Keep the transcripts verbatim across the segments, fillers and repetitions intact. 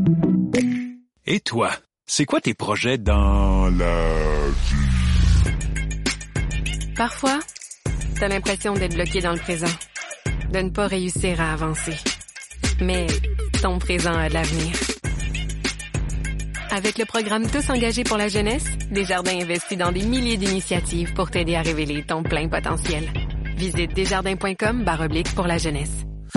Et toi, c'est quoi tes projets dans la vie? Parfois, t'as l'impression d'être bloqué dans le présent, de ne pas réussir à avancer. Mais ton présent a de l'avenir. Avec le programme Tous engagés pour la jeunesse, Desjardins investit dans des milliers d'initiatives pour t'aider à révéler ton plein potentiel. Visite desjardins.com barre oblique pour la jeunesse.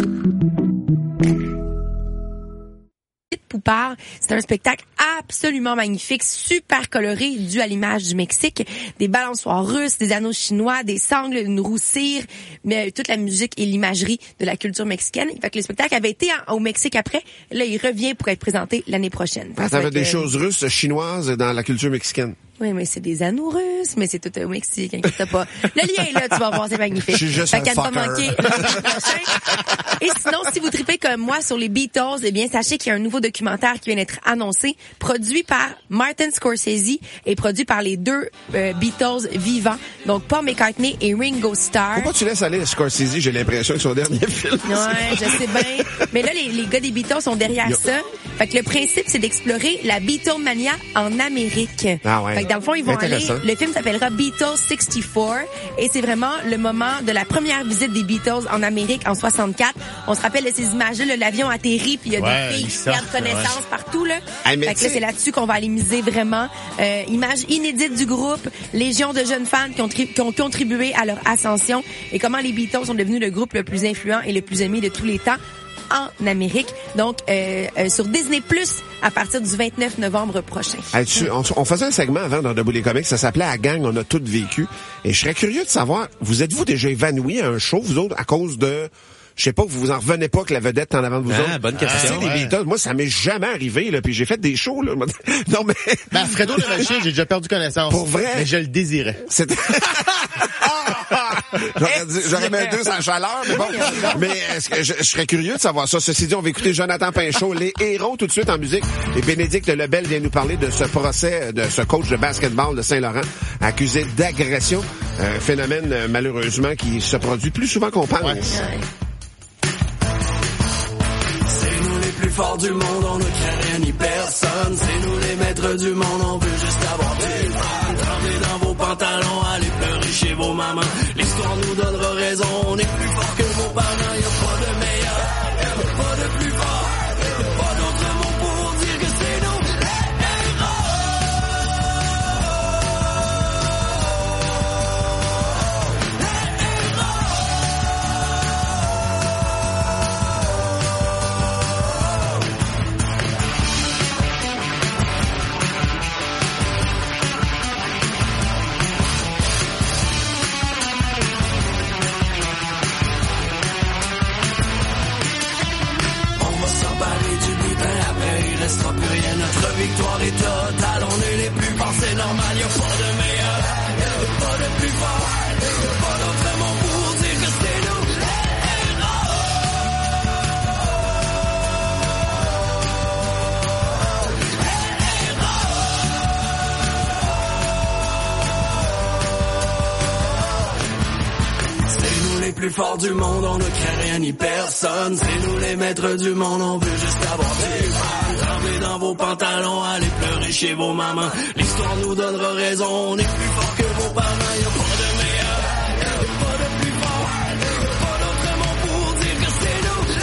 Poupard, c'est un spectacle absolument magnifique, super coloré, dû à l'image du Mexique. Des balançoires russes, des anneaux chinois, des sangles, une roue cire, mais toute la musique et l'imagerie de la culture mexicaine. Fait que le spectacle avait été en, au Mexique après. Là, il revient pour être présenté l'année prochaine. Ah, t'avais des choses russes, chinoises dans la culture mexicaine. Oui, mais c'est des anneaux russes, mais c'est tout au Mexique, inquiète pas. Le lien est là, tu vas voir, c'est magnifique. Je suis juste fait un qu'à ne pas fucker. manquer le prochain. Et sinon, si vous tripez comme moi sur les Beatles, eh bien, sachez qu'il y a un nouveau documentaire qui vient d'être annoncé, produit par Martin Scorsese et produit par les deux euh, Beatles vivants, donc Paul McCartney et Ringo Starr. Pourquoi tu laisses aller Scorsese? J'ai l'impression que son dernier film. Ouais, je sais bien. Mais là, les, les gars des Beatles sont derrière Yo. ça. Fait que le principe, c'est d'explorer la Beatlemania en Amérique. Ah ouais. Fait que dans le fond, ils vont aller... Intéressant. Le film s'appellera Beatles soixante-quatre et c'est vraiment le moment de la première visite des Beatles en Amérique en soixante-quatre. On se rappelle de ces images-là, là, l'avion atterrit puis il y a Ouais, des filles ils qui sortent, perdent connaissance ouais. partout, là. Hey, mais fait que là, tu sais- c'est là-dessus qu'on va aller miser vraiment. Euh, images inédites du groupe, légion de jeunes fans qui ont, tri- qui ont contribué à leur ascension et comment les Beatles sont devenus le groupe le plus influent et le plus aimé de tous les temps en Amérique. Donc, euh, euh, sur Disney Plus, à partir du vingt-neuf novembre prochain. Hey, tu- on, on faisait un segment avant dans Debout les comics, ça s'appelait À gang, on a toutes vécu. Et je serais curieux de savoir, vous êtes-vous déjà évanoui à un show, vous autres, à cause de... Je sais pas, vous vous en revenez pas que la vedette est en avant de vous Ah, autres. bonne question, Tu sais, les ouais. Beatles, moi, ça m'est jamais arrivé, là, puis j'ai fait des shows, là. Non, mais... Ben, Fredo le Machine, j'ai déjà perdu connaissance. Pour vrai? Mais je le désirais. C'était... J'aurais, dit, j'aurais mis un deux sans chaleur, mais bon. Mais est-ce que je, je serais curieux de savoir ça. Ceci dit, on va écouter Jonathan Pinchot, les héros tout de suite en musique. Et Bénédicte Lebel vient nous parler de ce procès de ce coach de basketball de Saint-Laurent accusé d'agression. Un phénomène, euh, malheureusement, qui se produit plus souvent qu'on pense. Ouais. C'est nous les plus forts du monde, on ne craint rien ni personne. C'est nous les maîtres du monde, on veut juste avoir du fun. Tremblez dans vos pantalons, allez pleurer chez vos mamans. L'histoire nous donnera raison, on est plus fort que vos parents. Y'a pas de meilleur, y'a pas de plus fort, y'a pas d'autre mot pour dire que c'est nous les héros. On va s'emparer du butin, après il restera plus rien. Notre victoire est totale, on est les plus forts, c'est normal, y'a pas de meilleur, y'a pas de plus fort, y'a pas d'autre mot pour dire que c'est nous les C'est nous les plus forts du monde, on ne craint rien ni personne. C'est nous les maîtres du monde, on veut juste avoir du fun. Tremblez dans vos pantalons, allez pleurer chez vos mamans. L'histoire nous donnera raison, on est plus fort que vos parents. Y'a pas de meilleur, y'a pas de plus fort, y'a pas d'autre mot pour dire que c'est nous les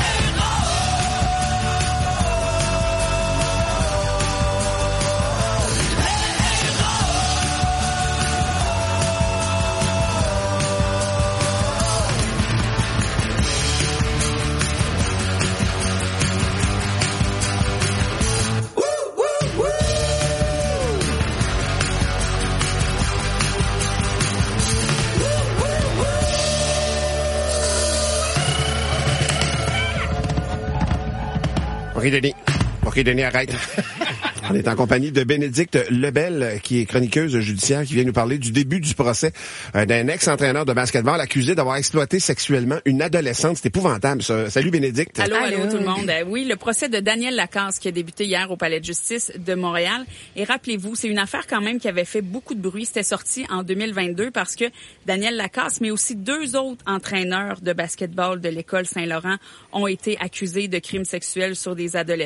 OK, Denis. OK, Denis, arrête. On est en compagnie de Bénédicte Lebel, qui est chroniqueuse judiciaire, qui vient nous parler du début du procès euh, d'un ex-entraîneur de basketball accusé d'avoir exploité sexuellement une adolescente. C'est épouvantable, ça. Salut, Bénédicte. Allô, allô, Allô. tout le monde. Euh, oui, le procès de Daniel Lacasse qui a débuté hier au Palais de justice de Montréal. Et rappelez-vous, c'est une affaire quand même qui avait fait beaucoup de bruit. C'était sorti en deux mille vingt-deux parce que Daniel Lacasse, mais aussi deux autres entraîneurs de basketball de l'école Saint-Laurent ont été accusés de crimes sexuels sur des adolescentes.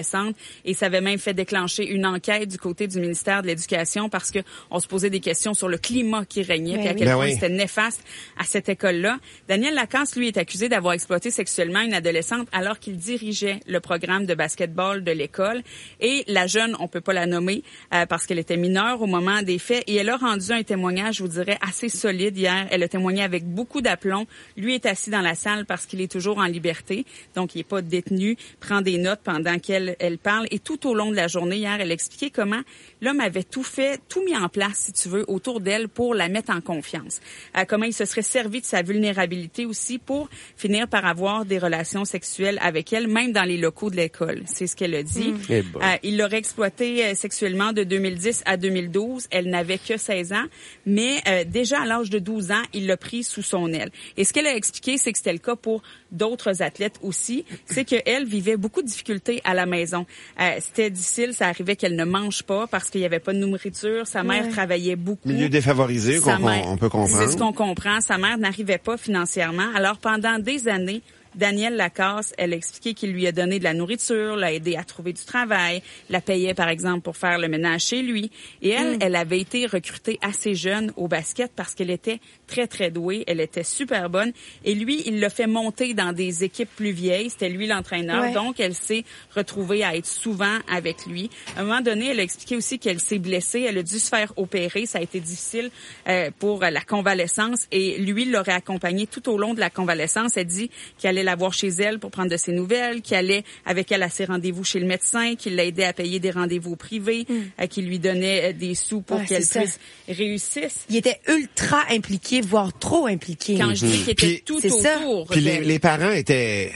Et ça avait même fait déclencher une enquête du côté du ministère de l'Éducation parce que on se posait des questions sur le climat qui régnait Ben puis à oui. quel Ben point oui. c'était néfaste à cette école-là. Daniel Lacasse, lui, est accusé d'avoir exploité sexuellement une adolescente alors qu'il dirigeait le programme de basketball de l'école. Et la jeune, on peut pas la nommer euh, parce qu'elle était mineure au moment des faits. Et elle a rendu un témoignage, je vous dirais, assez solide hier. Elle a témoigné avec beaucoup d'aplomb. Lui est assis dans la salle parce qu'il est toujours en liberté. Donc, il est pas détenu, prend des notes pendant qu'elle elle parle. Et tout au long de la journée, hier, elle expliquait comment l'homme avait tout fait, tout mis en place, si tu veux, autour d'elle pour la mettre en confiance. Euh, comment il se serait servi de sa vulnérabilité aussi pour finir par avoir des relations sexuelles avec elle, même dans les locaux de l'école. C'est ce qu'elle a dit. Mmh. Eh ben. Euh, il l'aurait exploitée euh, sexuellement de deux mille dix à deux mille douze. Elle n'avait que seize ans, mais euh, déjà à l'âge de douze ans, il l'a pris sous son aile. Et ce qu'elle a expliqué, c'est que c'était le cas pour d'autres athlètes aussi, c'est qu'elle vivait beaucoup de difficultés à la maison. Euh, c'était difficile, ça arrivait qu'elle ne mange pas parce qu'il n'y avait pas de nourriture. Sa mère Ouais. travaillait beaucoup. Milieu défavorisé, Sa qu'on, mère- on peut comprendre. C'est ce qu'on comprend. Sa mère n'arrivait pas financièrement. Alors, pendant des années, Daniel Lacasse, elle a expliqué qu'il lui a donné de la nourriture, l'a aidé à trouver du travail, la payait, par exemple, pour faire le ménage chez lui. Et elle, mm. elle avait été recrutée assez jeune au basket parce qu'elle était très, très douée. Elle était super bonne. Et lui, il l'a fait monter dans des équipes plus vieilles. C'était lui l'entraîneur. Ouais. Donc, elle s'est retrouvée à être souvent avec lui. À un moment donné, elle a expliqué aussi qu'elle s'est blessée. Elle a dû se faire opérer. Ça a été difficile euh, pour la convalescence. Et lui, il l'aurait accompagnée tout au long de la convalescence. Elle dit qu'elle allait la voir chez elle pour prendre de ses nouvelles, qu'il allait avec elle à ses rendez-vous chez le médecin, qu'il l'a aidé à payer des rendez-vous privés, mm. euh, qu'il lui donnait euh, des sous pour ouais, qu'elle puisse réussir. Il était ultra impliqué, voire trop impliqué. Quand je dis qu'il était Puis, tout c'est ça. autour. Puis les, d'elle. les parents étaient...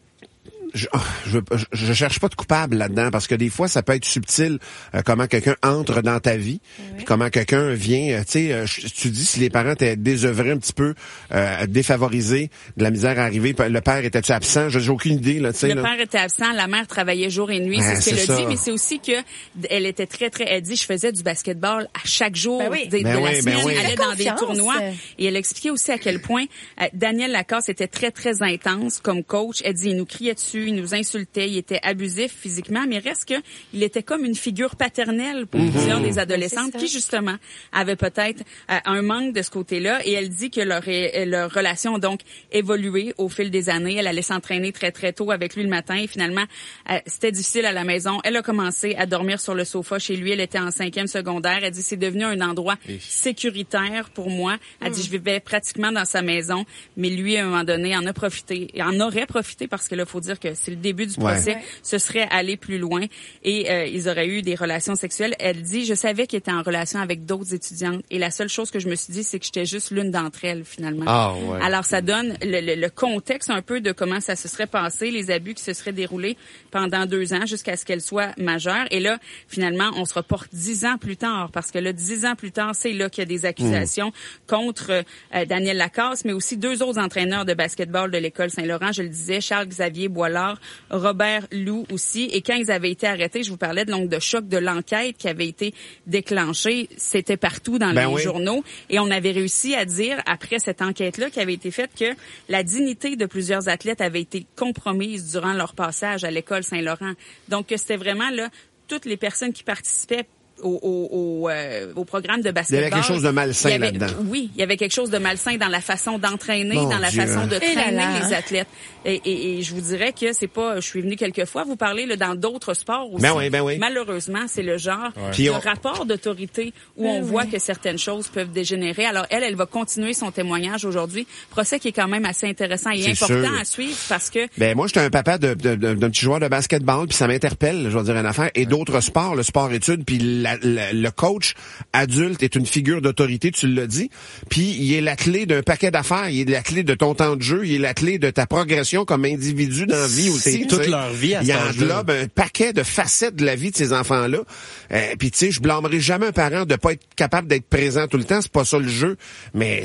Je, je, je cherche pas de coupable là-dedans parce que des fois ça peut être subtil euh, comment quelqu'un entre dans ta vie, oui. Puis comment quelqu'un vient, euh, tu sais, euh, tu dis si les parents étaient désœuvrés un petit peu, euh, défavorisés, de la misère à arriver, le père était-tu absent, j'ai aucune idée là, tu sais. Le là. père était absent, la mère travaillait jour et nuit, Ben, c'est ce qu'elle c'est a ça. dit, mais c'est aussi que elle était très très, elle dit je faisais du basketball à chaque jour Ben oui. de, Ben de la oui, ben semaine, oui. elle allait dans des Confiance. tournois et elle expliquait aussi à quel point euh, Daniel Lacasse était très très intense comme coach. Elle dit il nous criait dessus, il nous insultait, il était abusif physiquement, mais reste que il était comme une figure paternelle pour Mm-hmm. plusieurs des adolescentes C'est ça. qui justement avaient peut-être euh, un manque de ce côté-là. Et elle dit que leur, leur relation a donc évolué au fil des années. Elle allait s'entraîner très très tôt avec lui le matin et finalement euh, c'était difficile à la maison. Elle a commencé à dormir sur le sofa chez lui. Elle était en cinquième secondaire. Elle dit c'est devenu un endroit Oui. sécuritaire pour moi. Elle Mm. dit je vivais pratiquement dans sa maison, mais lui à un moment donné en a profité, et en aurait profité parce que là faut dire que c'est le début du Ouais. procès. Ouais. Ce serait allé plus loin et euh, ils auraient eu des relations sexuelles. Elle dit je savais qu'il était en relation avec d'autres étudiantes et la seule chose que je me suis dit c'est que j'étais juste l'une d'entre elles finalement. Ah, ouais. Alors ça donne le, le, le contexte un peu de comment ça se serait passé, les abus qui se seraient déroulés pendant deux ans jusqu'à ce qu'elle soit majeure. Et là finalement on se reporte dix ans plus tard parce que là dix ans plus tard c'est là qu'il y a des accusations mmh. contre euh, Daniel Lacasse, mais aussi deux autres entraîneurs de basketball de l'école Saint-Laurent. Je le disais, Charles-Xavier Boilard, Robert Lou aussi. Et quand ils avaient été arrêtés, je vous parlais de l'onde de choc de l'enquête qui avait été déclenchée. C'était partout dans Ben les oui. journaux. Et on avait réussi à dire, après cette enquête-là qui avait été faite, que la dignité de plusieurs athlètes avait été compromise durant leur passage à l'école Saint-Laurent. Donc, que c'était vraiment là toutes les personnes qui participaient Au, au, au, euh, au programme de basketball. Il y avait quelque chose de malsain Il y avait- là-dedans. Oui, il y avait quelque chose de malsain dans la façon d'entraîner, Mon dans la Dieu. façon de Et là traîner là. les athlètes. Et, et, et je vous dirais que c'est pas, je suis venue quelques fois vous parler là, dans d'autres sports aussi. Ben oui, ben oui. Malheureusement, c'est le genre Puis de on- rapport d'autorité où Ben on oui. voit que certaines choses peuvent dégénérer. Alors elle, elle va continuer son témoignage aujourd'hui. Procès qui est quand même assez intéressant et C'est important sûr. à suivre parce que Ben moi, j'étais un papa de, de, de- d'un petit joueur de basketball, puis ça m'interpelle, je vais dire une affaire, et d'autres sports, le sport-études, puis la- la- le coach adulte est une figure d'autorité, tu l'as dit, puis il est la clé d'un paquet d'affaires, il est la clé de ton temps de jeu, il est la clé de ta progression comme individu dans la vie aussi. C'est tu toute sais. leur vie à Il cet âge-là. englobe un paquet de facettes de la vie de ces enfants-là. Euh, puis tu sais, je blâmerai jamais un parent de pas être capable d'être présent tout le temps, c'est pas ça le jeu, mais c'est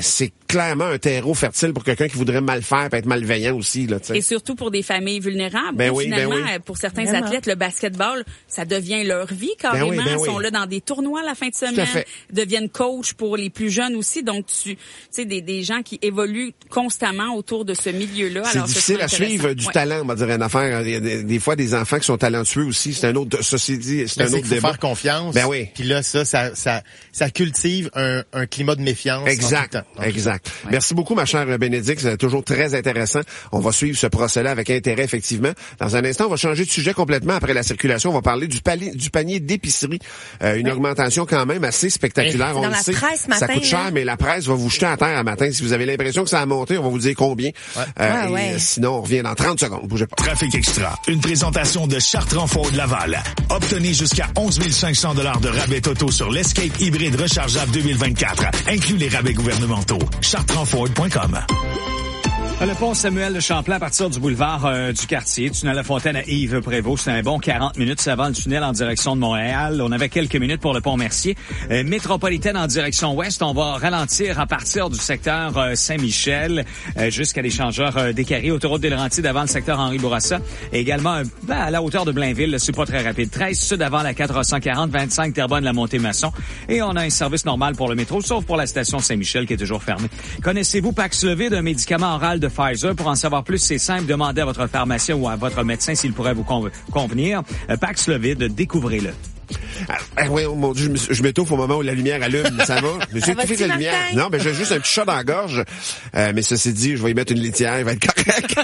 clairement un terreau fertile pour quelqu'un qui voudrait mal faire, peut être malveillant aussi, là, tu sais. Et surtout pour des familles vulnérables. Ben où, oui, finalement, ben oui. pour certains Vraiment. athlètes, le basketball, ça devient leur vie carrément. Ben oui, ben oui. Ils sont là dans des tournois la fin de semaine, fait. deviennent coach pour les plus jeunes aussi. Donc, tu sais, des, des gens qui évoluent constamment autour de ce milieu-là. C'est Alors, difficile à suivre du ouais. talent, on va dire une affaire. Il y a des, des fois des enfants qui sont talentueux aussi. C'est un autre, ceci dit, c'est Mais un c'est autre qu'il faut débat. faire confiance. Ben oui. Puis là, ça, ça, ça, ça cultive un, un climat de méfiance. Exact, en tout temps. exact. Merci beaucoup, ma chère Bénédicte. C'est toujours très intéressant. On va suivre ce procès-là avec intérêt, effectivement. Dans un instant, on va changer de sujet complètement après la circulation. On va parler du, palier, du panier d'épicerie. Euh, une oui. augmentation quand même assez spectaculaire. C'est on dans le la sait. presse matin, ça coûte cher, là. mais la presse va vous jeter à terre à matin. Si vous avez l'impression que ça a monté, on va vous dire combien. Ouais. Euh, Ah, et, ouais. euh, sinon, on revient dans trente secondes. Bougez pas. Trafic Extra, une présentation de Chartrand-Ford Laval. Obtenez jusqu'à onze mille cinq cents dollars de rabais totaux sur l'Escape hybride rechargeable deux mille vingt-quatre. Inclus les rabais gouvernementaux. chartrand-ford point com. Le pont Samuel de Champlain à partir du boulevard euh, du quartier, tunnel La Fontaine à Yves-Prévost. C'est un bon quarante minutes avant le tunnel en direction de Montréal. On avait quelques minutes pour le pont Mercier. Euh, métropolitaine en direction ouest, on va ralentir à partir du secteur euh, Saint-Michel euh, jusqu'à l'échangeur euh, des Carrés, autoroute des Laurentides avant le secteur Henri-Bourassa. Et également euh, ben, à la hauteur de Blainville, c'est pas très rapide. treize sud avant la quatre cent quarante, vingt-cinq Terrebonne, la Montée-Masson. Et on a un service normal pour le métro, sauf pour la station Saint-Michel qui est toujours fermée. Connaissez-vous Paxlovid, un médicament oral de Pfizer? Pour en savoir plus, c'est simple. Demandez à votre pharmacien ou à votre médecin s'il pourrait vous con- convenir. Euh, Paxlovid, découvrez-le. Ah, ah, ouais, oh mon Dieu, je me- je m'étouffe au moment où la lumière allume. Ça va? Je me suis Ça va, étouffé de la petit lumière. Martin? Non, mais j'ai juste un petit chat dans la gorge. Euh, mais ceci dit, je vais y mettre une litière, il va être correct.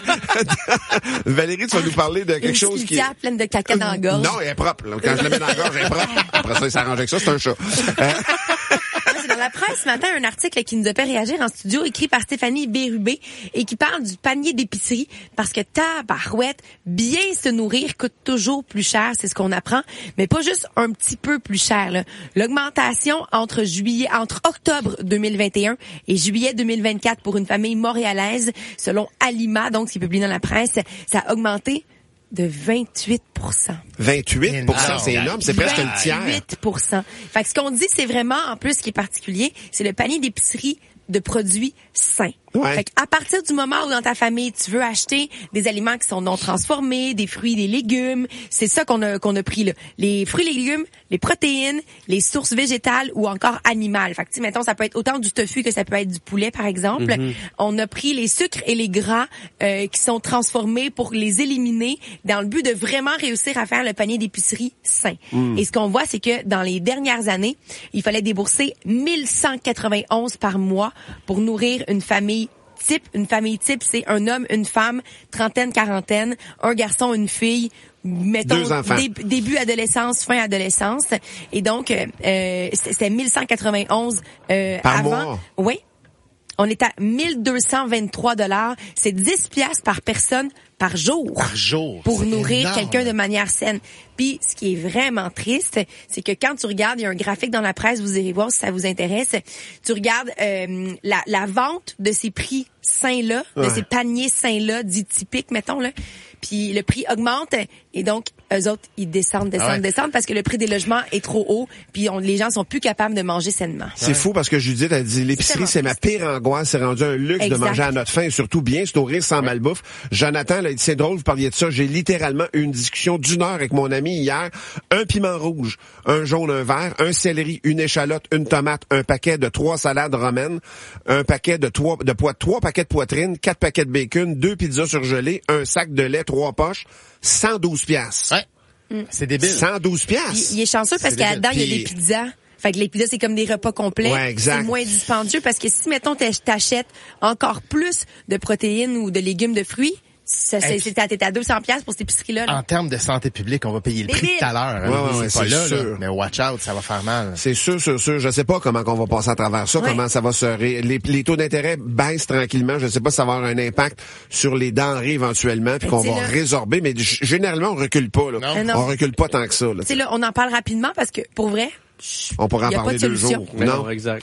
Valérie, tu vas nous parler de quelque Une chose qui est... cimetière pleine de caca dans la gorge. Non, elle est propre. là. Quand je la mets dans la gorge, elle est propre. Après ça, il s'arrange avec ça, c'est un chat. Euh, C'est dans la presse ce matin un article qui nous a fait réagir en studio, écrit par Stéphanie Bérubé, et qui parle du panier d'épicerie, parce que tabarouette, bien se nourrir coûte toujours plus cher, c'est ce qu'on apprend, mais pas juste un petit peu plus cher. là. L'augmentation entre juillet, entre octobre deux mille vingt et un et juillet deux mille vingt-quatre pour une famille montréalaise, selon Alima, donc ce qui est publié dans la presse, ça a augmenté de vingt-huit pour cent. vingt-huit pour cent, c'est énorme, c'est presque un tiers. vingt-huit pour cent. Fait que ce qu'on dit, c'est vraiment, en plus, ce qui est particulier, c'est le panier d'épicerie de produits sains. Ouais. Fait qu'à partir du moment où dans ta famille, tu veux acheter des aliments qui sont non transformés, des fruits, des légumes, c'est ça qu'on a qu'on a pris là. Les fruits, les légumes, les protéines, les sources végétales ou encore animales. Fait que tu sais, mettons, ça peut être autant du tofu que ça peut être du poulet, par exemple. Mm-hmm. On a pris les sucres et les gras euh, qui sont transformés pour les éliminer dans le but de vraiment réussir à faire le panier d'épicerie sain. Mm. Et ce qu'on voit, c'est que dans les dernières années, il fallait débourser mille cent quatre-vingt-onze par mois pour nourrir une famille type. Une famille type, c'est un homme, une femme, trentaine, quarantaine, un garçon, une fille, mettons, Deux enfants. dé- début adolescence, fin adolescence. Et donc, euh, euh, c'était mille cent quatre-vingt-onze euh, Par avant. mois. Oui. On est à mille deux cent vingt-trois dollars. C'est dix piastres par personne par jour. Par jour. Pour C'est nourrir énorme. quelqu'un de manière saine. Puis, ce qui est vraiment triste, c'est que quand tu regardes, il y a un graphique dans la presse, vous irez voir si ça vous intéresse. Tu regardes euh, la, la vente de ces prix sains-là, Ouais. de ces paniers sains-là, dits typiques, mettons, là. Puis le prix augmente et donc, eux autres, ils descendent, descendent, Ah ouais. descendent parce que le prix des logements est trop haut puis on, les gens sont plus capables de manger sainement. C'est fou parce que Judith a dit l'épicerie, c'est ma pire angoisse. C'est rendu un luxe Exact. de manger à notre faim et surtout bien se nourrir sans malbouffe. Jonathan, là, il dit, c'est drôle, vous parliez de ça. J'ai littéralement eu une discussion d'une heure avec mon ami hier. Un piment rouge, un jaune, un vert, un céleri, une échalote, une tomate, un paquet de trois salades romaines, un paquet de trois, de pois, trois paquets de poitrine, quatre paquets de bacon, deux pizzas surgelées, un sac de lait, trois poches, cent douze piastres. Ouais. C'est débile. cent douze piastres. Il, il est chanceux parce C'est qu'à dedans, il y a Puis- des pizzas. Fait que les pizzas, c'est comme des repas complets. Ouais, exact. C'est moins dispendieux parce que si, mettons, t'ach- t'achètes encore plus de protéines ou de légumes, de fruits, ça, c'est, Hey, c'est à, t'es à deux cents piastres pour cette épicerie-là. là. En termes de santé publique, on va payer le prix Débile. tout à l'heure. hein. Ouais, ouais, ouais, c'est pas c'est là, sûr. là, mais watch out, ça va faire mal. C'est sûr, sûr, sûr. Je sais pas comment qu'on va passer à travers ça, Ouais. comment ça va se... Ré... Les, les taux d'intérêt baissent tranquillement. Je sais pas si ça va avoir un impact sur les denrées éventuellement, puis Mais qu'on tu sais, va là- résorber. Mais g- généralement, on recule pas. Là. Non. Mais non. On recule pas tant que ça. Là, Tu sais, là, on en parle rapidement parce que, pour vrai, on pourra en y a parler pas de deux solution. jours. Mais Non. non, exact.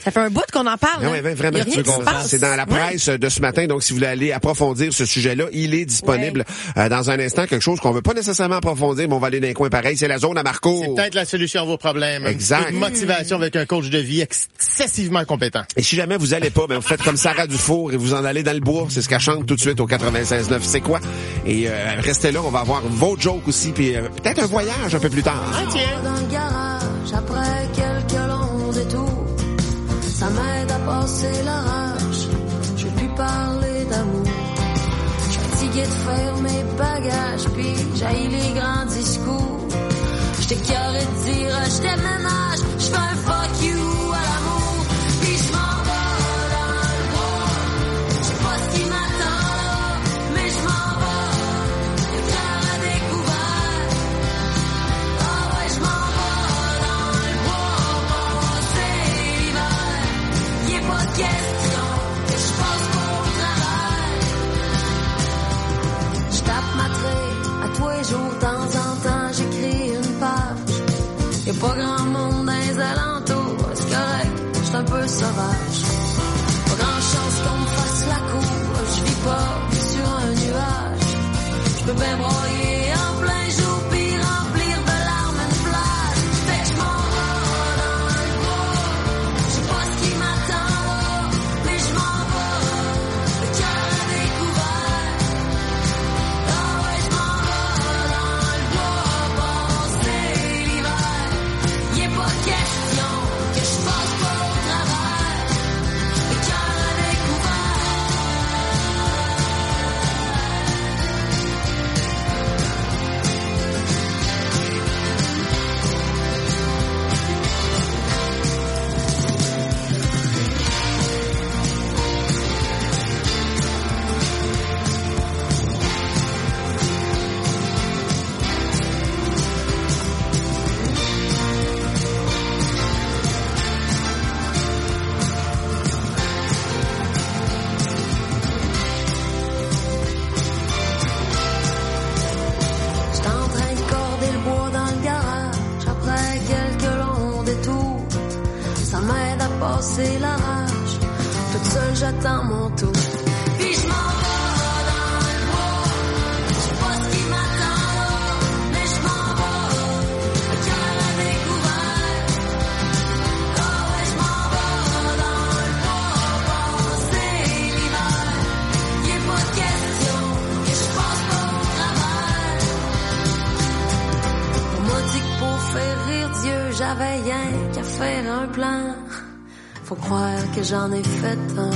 Ça fait un bout qu'on en parle. Non, hein. ouais, vraiment, Il y a rien qui se passe. c'est dans la presse ouais. de ce matin. Donc, si vous voulez aller approfondir ce sujet-là, il est disponible ouais. euh, dans un instant. Quelque chose qu'on veut pas nécessairement approfondir, mais on va aller dans les coins pareils. C'est la zone à Marco. C'est peut-être la solution à vos problèmes. Exact. Une motivation avec un coach de vie excessivement compétent. Et si jamais vous allez pas, ben, vous faites comme Sarah Dufour et vous en allez dans le bois. C'est ce qu'elle chante tout de suite au quatre-vingt-seize neuf. C'est quoi? Et euh, restez là, on va avoir vos jokes aussi, puis euh, peut-être un voyage un peu plus tard. Ah, tiens. Dans le garage, après quelques longs détours, ça m'aide à passer la rage. Je veux plus parler d'amour. Je suis fatigué de faire mes bagages, puis j'haïs les grands discours. J'étais carré de dire, je déménage, je fais un fuck you à l'amour. Puis je m'en vais dans le bois. Je sais pas ce qui m'attend là, mais je m'en vais. Le cœur à découvert. Ah ouais, je m'en vais dans le bois, passer l'hiver. Y est pas de question que je passe pas au travail. Je tape ma trait à tous les jours, de temps en temps, j'écris une page. Y'a pas grand monde dans les alentours, c'est correct, j'suis un peu sauvage. Pas grand chance qu'on me fasse la cour, je vis pas sur un nuage. J'peux bien broyer en plein jour, puis remplir de larmes une plage. Fait que j'm'en vais dans le bois, j'sais pas ce qui m'attend là, mais j'm'en vais, le cœur à découvert. Ah ouais, j'm'en vais dans le bois, passer l'hiver. Y est pas question que je passe pas au travers, le cœur à découvert. J'étais en train de corder le bois dans le garage. Après quelques longs détours, ça m'aide à passer la rage. Toute seule, j'attends mon tour. Puis je m'en vais dans le bois. Je sais pas ce qui m'attend là, mais je m'en vais. Le cœur à découvert. Ah ouais, je m'en vais dans le bois, passer l'hiver. Y est pas de question que je passe pas au travers. On m'a dit que pour faire rire Dieu, j'avais rien qu'à faire un plan. Faut croire que j'en ai fait un.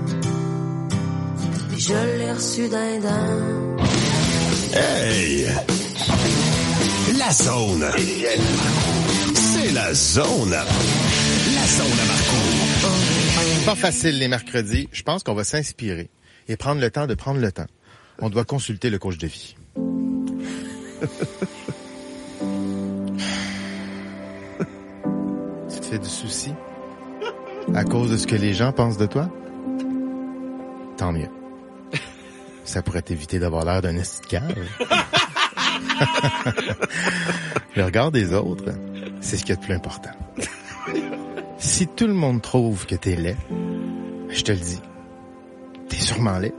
Et je l'ai reçu d'un d'un. Hey! La zone! C'est la zone! La zone à Marco! Pas facile les mercredis. Je pense qu'on va s'inspirer et prendre le temps de prendre le temps. On doit consulter le coach de vie. Tu te fais du souci à cause de ce que les gens pensent de toi? Tant mieux. Ça pourrait t'éviter d'avoir l'air d'un esti de cave. Le regard des autres, c'est ce qu'il y a de plus important. Si tout le monde trouve que t'es laid, je te le dis, t'es sûrement laid.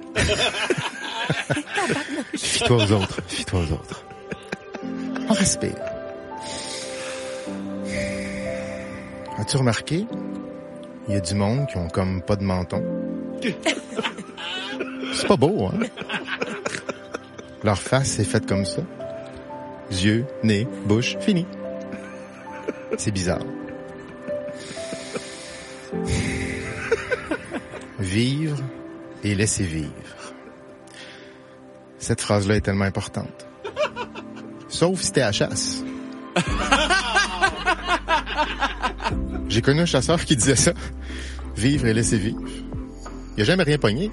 Fie-toi aux autres, fie-toi aux autres. On respire. As-tu remarqué? Il y a du monde qui ont comme pas de menton. C'est pas beau, hein? Leur face est faite comme ça. Yeux, nez, bouche, fini. C'est bizarre. Vivre et laisser vivre. Cette phrase-là est tellement importante. Sauf si t'es à la chasse. J'ai connu un chasseur qui disait ça. Vivre et laisser vivre. Il a jamais rien pogné.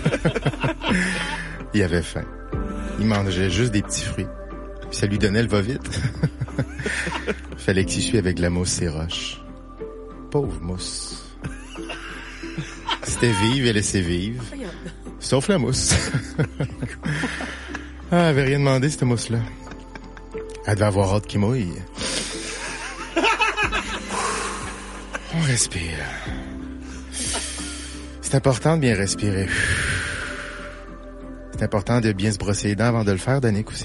Il avait faim. Il mangeait juste des petits fruits. Puis ça lui donnait le va-vite. Fallait qu'il suive avec de la mousse et roches. Pauvre mousse. C'était vivre et laisser vivre. Sauf la mousse. Ah, elle avait rien demandé, cette mousse-là. Elle devait avoir hâte qu'il mouille. On respire. C'est important de bien respirer. C'est important de bien se brosser les dents avant de le faire, Danick aussi.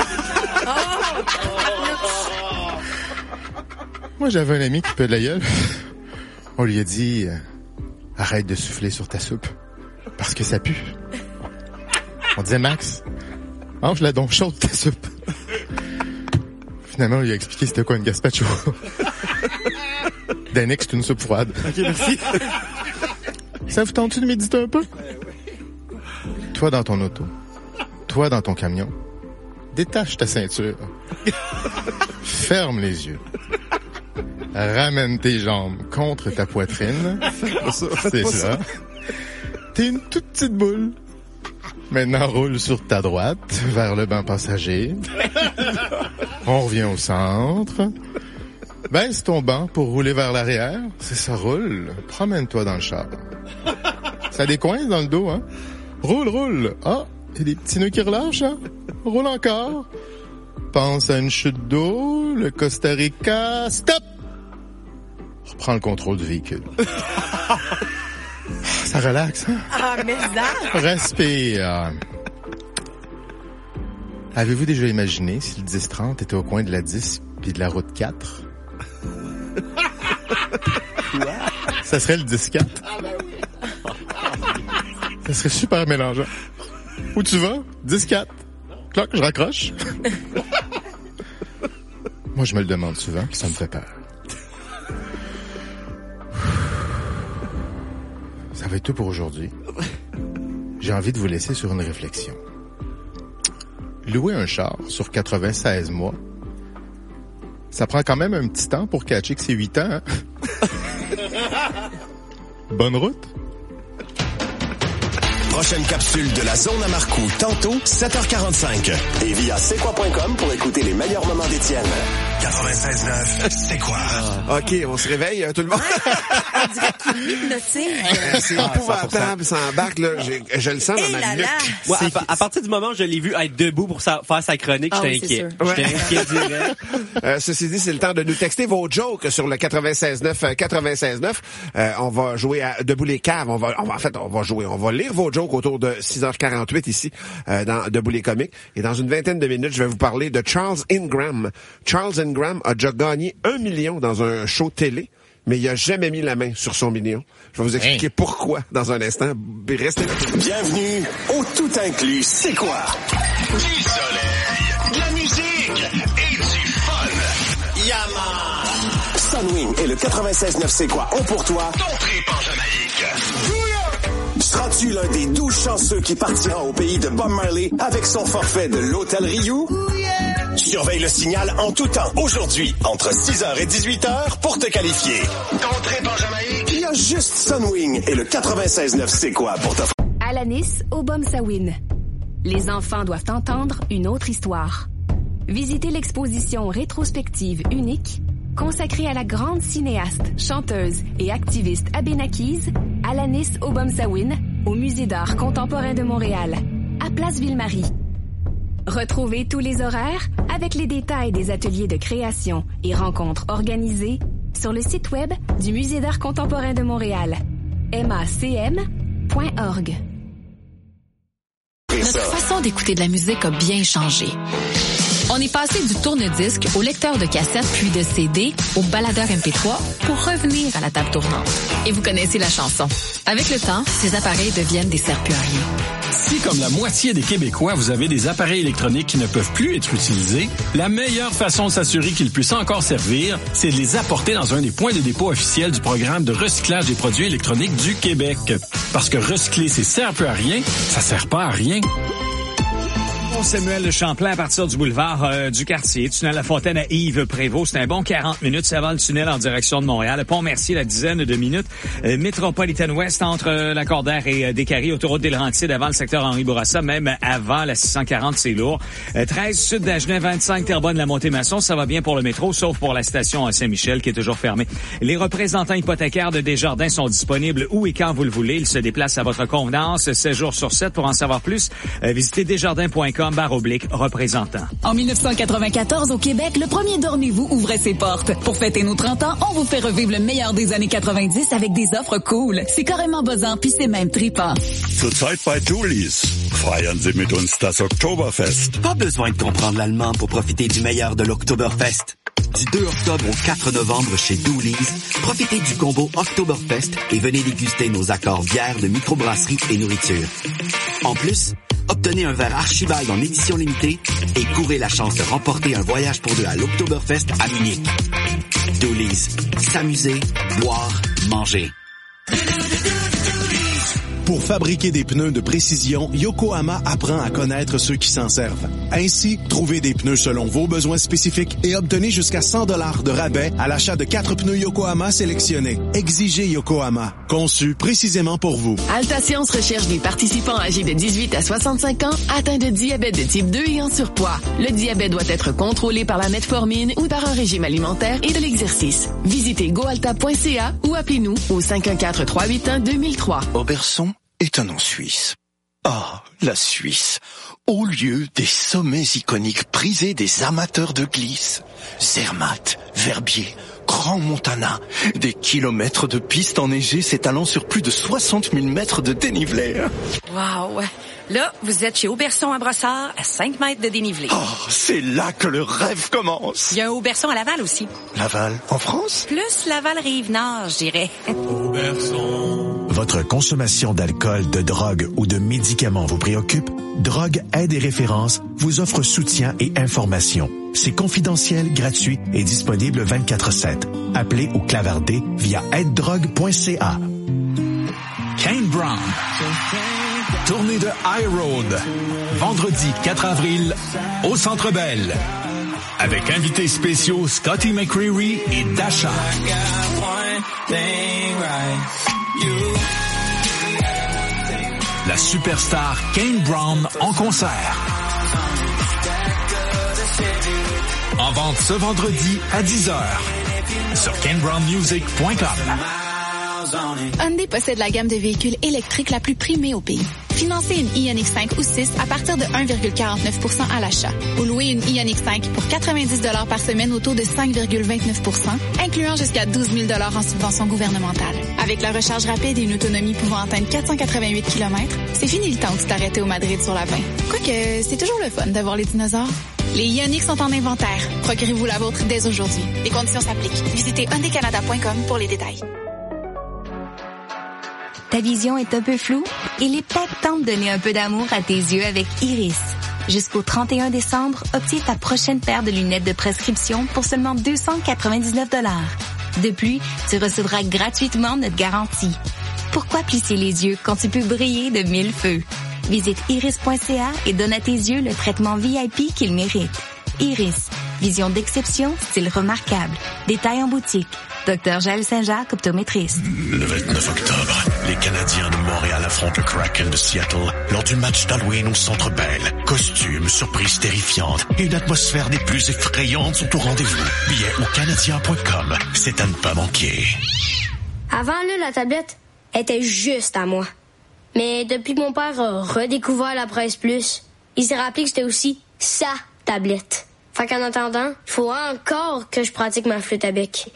Moi, j'avais un ami qui peut de la gueule. On lui a dit, euh, arrête de souffler sur ta soupe, parce que ça pue. On disait, Max, mange-la donc chaude, ta soupe. Finalement, on lui a expliqué c'était quoi une gazpacho. Danick, c'est une soupe froide. Ok, merci. Ça vous tente-tu de méditer un peu? Toi dans ton auto, toi dans ton camion, détache ta ceinture. Ferme les yeux. Ramène tes jambes contre ta poitrine. C'est ça. T'es une toute petite boule. Maintenant, roule sur ta droite, vers le banc passager. On revient au centre. Baisse ton banc pour rouler vers l'arrière. C'est ça, roule. Promène-toi dans le char. Ça décoince dans le dos, hein? Roule, roule. Ah, il y a des petits nœuds qui relâchent, hein? Roule encore. Pense à une chute d'eau, le Costa Rica. Stop! Reprends le contrôle du véhicule. Ça relaxe, hein? Ah, mais ça! Respire. Avez-vous déjà imaginé si le dix trente était au coin de la dix puis de la route quatre? Ça serait le dix quatre. Ah ben oui. Ça serait super mélangeant. Où tu vas? dix quatre. Cloc, je raccroche. Moi, je me le demande souvent, puis ça me fait peur. Ça va être tout pour aujourd'hui. J'ai envie de vous laisser sur une réflexion. Louer un char sur quatre-vingt-seize mois, ça prend quand même un petit temps pour catcher que c'est huit ans. Hein? Bonne route. Prochaine capsule de la zone à Marcoux, tantôt, sept heures quarante-cinq. Et via c'est quoi point com pour écouter les meilleurs moments d'Étienne. quatre-vingt-seize neuf, c'est quoi? Ah. OK, on se réveille, tout le monde. On dirait qu'il hypnotique. C'est épouvantable, ça embarque, là. Je, je le sens dans ma nuque. Ouais, à, à partir du moment où je l'ai vu être debout pour sa, faire sa chronique, ah, j'étais oui, inquiet. Ouais. J'étais inquiet direct. Euh, ceci dit, c'est le temps de nous texter vos jokes sur le quatre-vingt-seize neuf. quatre-vingt-seize neuf. Euh, on va jouer à Debout les caves. On va, on va, en fait, on va jouer, on va lire vos jokes autour de six heures quarante-huit ici, euh, dans Debout les comiques. Et dans une vingtaine de minutes, je vais vous parler de Charles Ingram. Charles Ingram a déjà gagné un million dans un show télé, mais il a jamais mis la main sur son million. Je vais vous expliquer hey. pourquoi dans un instant. Restez là. Bienvenue au Tout Inclus. C'est quoi? Du soleil, de la musique et du fun. Yaman! Sunwing et le quatre-vingt-seize neuf C'est quoi ont pour toi ton trip en Jamaïque. Seras-tu l'un des douze chanceux qui partira au pays de Bob Marley avec son forfait de l'Hôtel Riou? Surveille le signal en tout temps aujourd'hui, entre six heures et dix-huit heures, pour te qualifier. Ton trip en Jamaïque, il y a juste Sunwing et le quatre-vingt-seize neuf C'est quoi pour t'offrir. Alanis Obomsawin. Les enfants doivent entendre une autre histoire. Visitez l'exposition rétrospective unique consacrée à la grande cinéaste, chanteuse et activiste abénaquise Alanis Obomsawin au Musée d'art contemporain de Montréal, à Place Ville-Marie. Retrouvez tous les horaires avec les détails des ateliers de création et rencontres organisées sur le site web du Musée d'art contemporain de Montréal, m a c m point org. Notre façon d'écouter de la musique a bien changé. On est passé du tourne-disque au lecteur de cassette puis de C D au baladeur M P trois pour revenir à la table tournante. Et vous connaissez la chanson. Avec le temps, ces appareils deviennent des serpilleriers. Si, comme la moitié des Québécois, vous avez des appareils électroniques qui ne peuvent plus être utilisés, la meilleure façon de s'assurer qu'ils puissent encore servir, c'est de les apporter dans un des points de dépôt officiels du programme de recyclage des produits électroniques du Québec. Parce que recycler, c'est sert plus à rien, ça sert pas à rien. Samuel de Champlain à partir du boulevard euh, du Quartier, tunnel La Fontaine à Yves-Prévost. C'est un bon quarante minutes. Ça va le tunnel en direction de Montréal. Pont-Mercier, la dizaine de minutes. Euh, Métropolitaine Ouest entre euh, la Cordaire et euh, Descaries. Autoroute des Laurentides avant le secteur Henri-Bourassa. Même avant la six cent quarante, c'est lourd. Euh, treize sud d'Agenais, vingt-cinq Terrebonne, la Montée-Masson. Ça va bien pour le métro, sauf pour la station Saint-Michel qui est toujours fermée. Les représentants hypothécaires de Desjardins sont disponibles où et quand vous le voulez. Ils se déplacent à votre convenance, sept jours sur sept. Pour en savoir plus, euh, visitez desjardins point com. com barre oblique représentant. En dix-neuf cent quatre-vingt-quatorze, au Québec, le premier Dormez-vous ouvrait ses portes. Pour fêter nos trente ans, on vous fait revivre le meilleur des années quatre-vingt-dix avec des offres cool. C'est carrément buzzant, puis c'est même trippant. Zurzeit bei Doolies. Feiern Sie mit uns das Oktoberfest. Pas besoin de comprendre l'allemand pour profiter du meilleur de l'Oktoberfest. Du deux octobre au quatre novembre chez Doolies, profitez du combo Oktoberfest et venez déguster nos accords bières de microbrasserie et nourriture. En plus, obtenez un verre Archibald en édition limitée et courez la chance de remporter un voyage pour deux à l'Oktoberfest à Munich. Doolies, s'amuser, boire, manger. Pour fabriquer des pneus de précision, Yokohama apprend à connaître ceux qui s'en servent. Ainsi, trouvez des pneus selon vos besoins spécifiques et obtenez jusqu'à cent dollars de rabais à l'achat de quatre pneus Yokohama sélectionnés. Exigez Yokohama, conçu précisément pour vous. Altascience recherche des participants âgés de dix-huit à soixante-cinq ans atteints de diabète de type deux et en surpoids. Le diabète doit être contrôlé par la metformine ou par un régime alimentaire et de l'exercice. Visitez goalta point c a ou appelez-nous au cinq un quatre, trois huit un, deux mille trois. Oberson est un nom suisse. Ah, la Suisse, au lieu des sommets iconiques prisés des amateurs de glisse. Zermatt, Verbier, Grand Montana, des kilomètres de pistes enneigées s'étalant sur plus de soixante mille mètres de dénivelé. Wow! Là, vous êtes chez Auberson à Brossard, à cinq mètres de dénivelé. Oh, c'est là que le rêve commence! Il y a un Auberson à Laval aussi. Laval, en France? Plus Laval-Rive-Nord, je dirais. Auberson. Votre consommation d'alcool, de drogue ou de médicaments vous préoccupe? Drogue Aide et Référence vous offre soutien et information. C'est confidentiel, gratuit et disponible vingt-quatre sept. Appelez ou clavardez via aide drogue point c a. Kane Brown. Tournée de High Road. Vendredi quatre avril au Centre Bell. Avec invités spéciaux Scotty McCreery et Dasha. La superstar Kane Brown en concert. En vente ce vendredi à dix heures sur kane brown music point com. Hyundai possède la gamme de véhicules électriques la plus primée au pays. Financez une Ioniq cinq ou six à partir de un virgule quarante-neuf pour cent à l'achat. Ou louez une Ioniq cinq pour quatre-vingt-dix dollars par semaine au taux de cinq virgule vingt-neuf pour cent, incluant jusqu'à douze mille dollars en subvention gouvernementale. Avec la recharge rapide et une autonomie pouvant atteindre quatre cent quatre-vingt-huit kilomètres, c'est fini le temps de t'arrêter au Madrid sur la vingt. Quoique, c'est toujours le fun d'avoir les dinosaures. Les Ioniq sont en inventaire. Procurez-vous la vôtre dès aujourd'hui. Les conditions s'appliquent. Visitez hyundai canada point com pour les détails. Ta vision est un peu floue? Il est peut-être temps de donner un peu d'amour à tes yeux avec Iris. Jusqu'au trente et un décembre, obtiens ta prochaine paire de lunettes de prescription pour seulement deux cent quatre-vingt-dix-neuf dollars. De plus, tu recevras gratuitement notre garantie. Pourquoi plisser les yeux quand tu peux briller de mille feux? Visite iris point c a et donne à tes yeux le traitement V I P qu'ils méritent. Iris, vision d'exception, style remarquable. Détail en boutique. Docteur Jaël Saint-Jacques, optométriste. Le vingt-neuf octobre, les Canadiens de Montréal affrontent le Kraken de Seattle lors du match d'Halloween au Centre Bell. Costumes, surprises terrifiantes et une atmosphère des plus effrayantes sont au rendez-vous. Billets au canadien point com. C'est à ne pas manquer. Avant, là, la tablette était juste à moi. Mais depuis que mon père a redécouvert la Presse Plus, il s'est rappelé que c'était aussi sa tablette. Fait qu'en attendant, il faut encore que je pratique ma flûte à bec.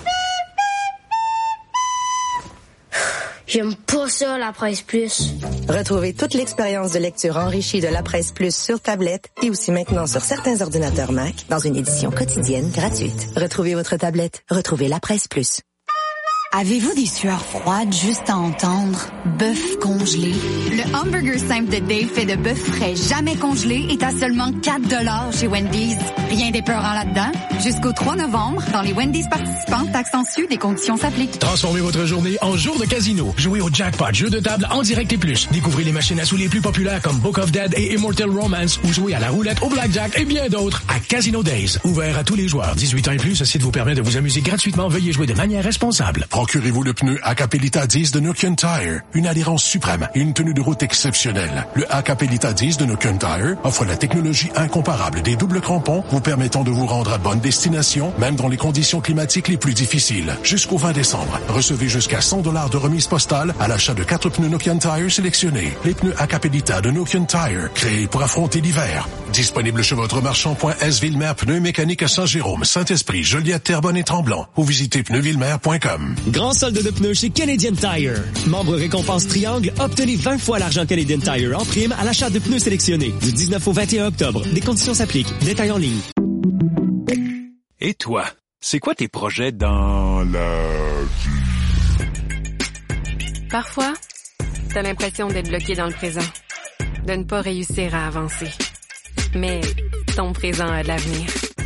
J'aime pas ça, la Presse Plus. Retrouvez toute l'expérience de lecture enrichie de la Presse Plus sur tablette et aussi maintenant sur certains ordinateurs Mac dans une édition quotidienne gratuite. Retrouvez votre tablette. Retrouvez la Presse Plus. Avez-vous des sueurs froides juste à entendre? Bœuf congelé. Le hamburger simple de Dave fait de bœuf frais jamais congelé est à seulement quatre dollars chez Wendy's. Rien d'épeurant là-dedans. Jusqu'au trois novembre, dans les Wendy's participants, taxes en sus, des conditions s'appliquent. Transformez votre journée en jour de casino. Jouez au Jackpot, jeu de table en direct et plus. Découvrez les machines à sous les plus populaires comme Book of Dead et Immortal Romance ou jouez à la roulette, au blackjack et bien d'autres à Casino Days. Ouvert à tous les joueurs. dix-huit ans et plus, ce site vous permet de vous amuser gratuitement. Veuillez jouer de manière responsable. Procurez-vous le pneu Acapelita dix de Nokian Tire. Une adhérence suprême et une tenue de route exceptionnelle. Le Acapelita dix de Nokian Tire offre la technologie incomparable des doubles crampons, vous vous permettant de vous rendre à bonne destination, même dans les conditions climatiques les plus difficiles. Jusqu'au vingt décembre, recevez jusqu'à cent dollars de remise postale à l'achat de quatre pneus Nokian Tire sélectionnés. Les pneus Acapelita de Nokian Tire, créés pour affronter l'hiver. Disponible chez votre marchand point S Villemer Pneus Mécaniques à Saint-Jérôme, Saint-Esprit, Joliette, Terrebonne et Tremblant. Ou visitez pneus villemer point com. Grand solde de pneus chez Canadian Tire. Membre récompense Triangle, obtenez vingt fois l'argent Canadian Tire en prime à l'achat de pneus sélectionnés. Du dix-neuf au vingt et un octobre. Des conditions s'appliquent. Détails en ligne. Et toi, c'est quoi tes projets dans la vie? Parfois, t'as l'impression d'être bloqué dans le présent, de ne pas réussir à avancer. Mais ton présent a de l'avenir.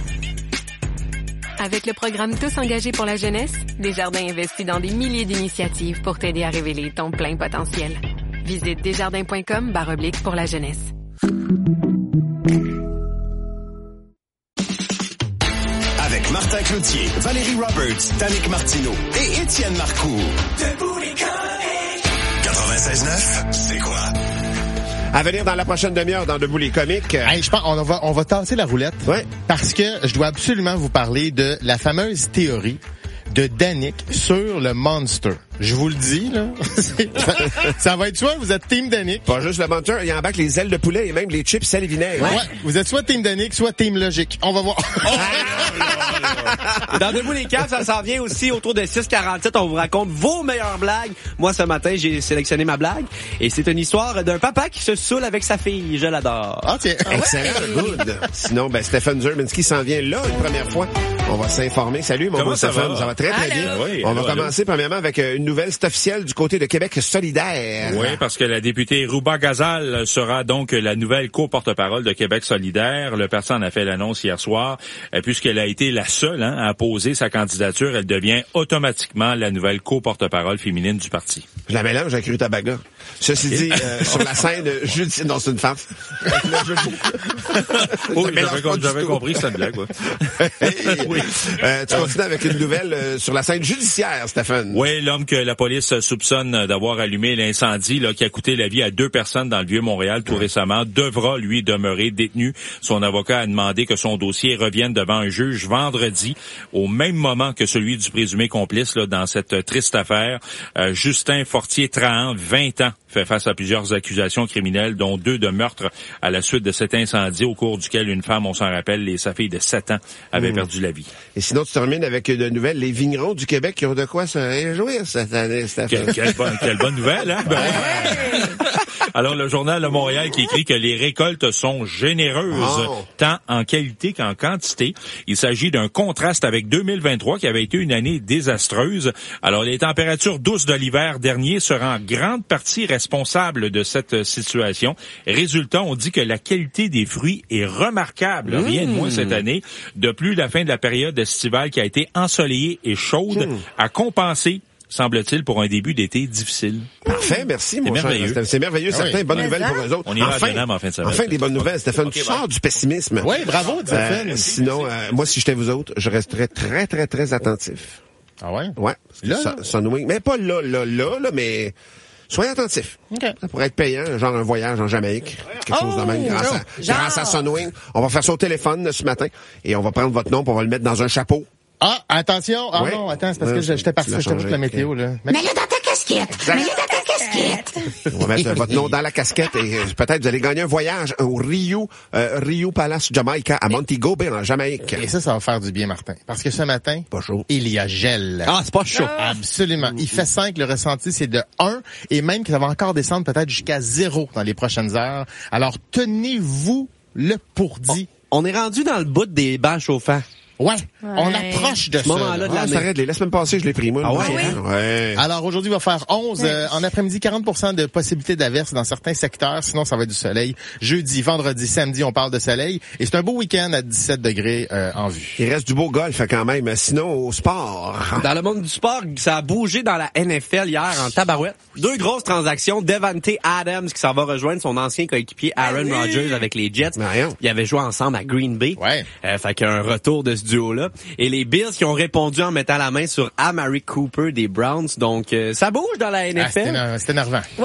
Avec le programme Tous engagés pour la jeunesse, Desjardins investit dans des milliers d'initiatives pour t'aider à révéler ton plein potentiel. Visite desjardins point com barre oblique pour la jeunesse. Avec Martin Cloutier, Valérie Roberts, Danick Martineau et Étienne Marcoux. Debout les comiques. quatre-vingt-seize neuf, c'est quoi? À venir dans la prochaine demi-heure dans Debout les comiques. Hey, je pense on va on va tasser la roulette. Ouais. Parce que je dois absolument vous parler de la fameuse théorie de Danick sur le Monster. Je vous le dis, là. Ça va être soit vous êtes Team Danick. Pas juste le Monster, il y a en bac les ailes de poulet et même les chips sel et vinaigre. Ouais. ouais. Vous êtes soit Team Danick, soit Team Logique. On va voir. Dans Debout les quatre, ça s'en vient aussi autour de six quarante-sept. On vous raconte vos meilleures blagues. Moi, ce matin, j'ai sélectionné ma blague. Et c'est une histoire d'un papa qui se saoule avec sa fille. Je l'adore. OK. Excellent. Good. Sinon, ben, Stephen Zerminski s'en vient là une première fois. On va s'informer. Salut, mon beau Stephen. Ça va très, très allô. bien. Oui, on allô, va commencer allô. premièrement avec une nouvelle, c'est officielle du côté de Québec solidaire. Oui, parce que la députée Rouba Ghazal sera donc la nouvelle co-porte-parole de Québec solidaire. Le parti en a fait l'annonce hier soir. Puisqu'elle a été la seule hein, à poser sa candidature, elle devient automatiquement la nouvelle co-porte-parole féminine du parti. Je la mélange avec Ruth Abaga. Ceci okay. dit, euh, sur la scène, je non, c'est une farce. oh, j'avais, com- j'avais compris que c'était une blague. Ouais. oui. euh, tu continues avec une nouvelle euh, sur la scène judiciaire, Stéphane. Oui, l'homme que la police soupçonne d'avoir allumé l'incendie là, qui a coûté la vie à deux personnes dans le Vieux-Montréal tout ouais. récemment devra, lui, demeurer détenu. Son avocat a demandé que son dossier revienne devant un juge vendredi, au même moment que celui du présumé complice là, dans cette triste affaire. Euh, Justin Fortier-Trahan, vingt ans, fait face à plusieurs accusations criminelles, dont deux de meurtre à la suite de cet incendie au cours duquel une femme, on s'en rappelle, et sa fille de sept ans avait mmh. perdu la vie. Et sinon, tu termines avec de nouvelles, les vignerons du Québec qui ont de quoi se réjouir cette année. Cette quelle, quelle, bonne, quelle bonne nouvelle, hein? Ben, ouais. Alors, le Journal de Montréal qui écrit que les récoltes sont généreuses, oh. tant en qualité qu'en quantité. Il s'agit d'un contraste avec deux mille vingt-trois qui avait été une année désastreuse. Alors, les températures douces de l'hiver dernier seraient en grande partie responsables de cette situation. Résultat, on dit que la qualité des fruits est remarquable, mmh. rien de moins cette année. De plus, la fin de la période estivale qui a été ensoleillée et chaude mmh. a compensé, semble-t-il, pour un début d'été difficile. Parfait, merci, mon cher. Merveilleux. C'est merveilleux, ah certains. Oui. Bonne nouvelle pour eux autres. On ira enfin, à Denham en fin de semaine. Enfin, des bonnes nouvelles, Stéphane. Okay, tu sors du pessimisme. Oui, bravo, Stéphane. Euh, sinon, euh, moi, si j'étais vous autres, je resterais très, très, très attentif. Ah ouais? Ouais. Là? Ça, Sunwing. Mais pas là, là, là, là, mais... Soyez attentifs. Okay. Ça pourrait être payant, genre un voyage en Jamaïque. Quelque oh, chose de même grâce, oh, à, grâce à Sunwing. On va faire ça au téléphone ce matin et on va prendre votre nom pour on va le mettre dans un chapeau. Ah, attention. Ah ouais. non, attends, c'est parce ouais, que j'étais parti, j'étais avec la météo, là. Mets-le dans ta casquette. Mets-le dans ta casquette. On va mettre votre nom dans la casquette et peut-être vous allez gagner un voyage au Rio, euh, Rio Palace Jamaica à Montego Bay en Jamaïque. Et ça, ça va faire du bien, Martin. Parce que ce matin, pas chaud. Il y a gel. Ah, c'est pas chaud. Absolument. Il fait cinq, le ressenti, c'est de un et même que ça va encore descendre peut-être jusqu'à zéro dans les prochaines heures. Alors, tenez-vous le pourdi. On, on est rendu dans le bout des bancs chauffants. Ouais, ouais, on approche de ce moment-là de ah, ça arrête, les la semaine passée, je l'ai pris, moi. Ah ouais, hein? ouais. Alors, aujourd'hui, il va faire onze. Ouais. Euh, en après-midi, quarante pour cent de possibilités d'averse dans certains secteurs. Sinon, ça va être du soleil. Jeudi, vendredi, samedi, on parle de soleil. Et c'est un beau week-end à dix-sept degrés euh, en vue. Il reste du beau golf quand même. Sinon, au sport. Dans le monde du sport, ça a bougé dans la N F L hier en tabarouette. Deux grosses transactions. Devante Adams qui s'en va rejoindre son ancien coéquipier Aaron ah oui. Rodgers avec les Jets. Marion. Ils avaient joué ensemble à Green Bay. Ouais. Euh, fait qu'il y a un retour de ce duo-là. Et les Bills qui ont répondu en mettant la main sur Amari Cooper des Browns. Donc, euh, ça bouge dans la N F L. Ah, c'était, c'était énervant. Ouais.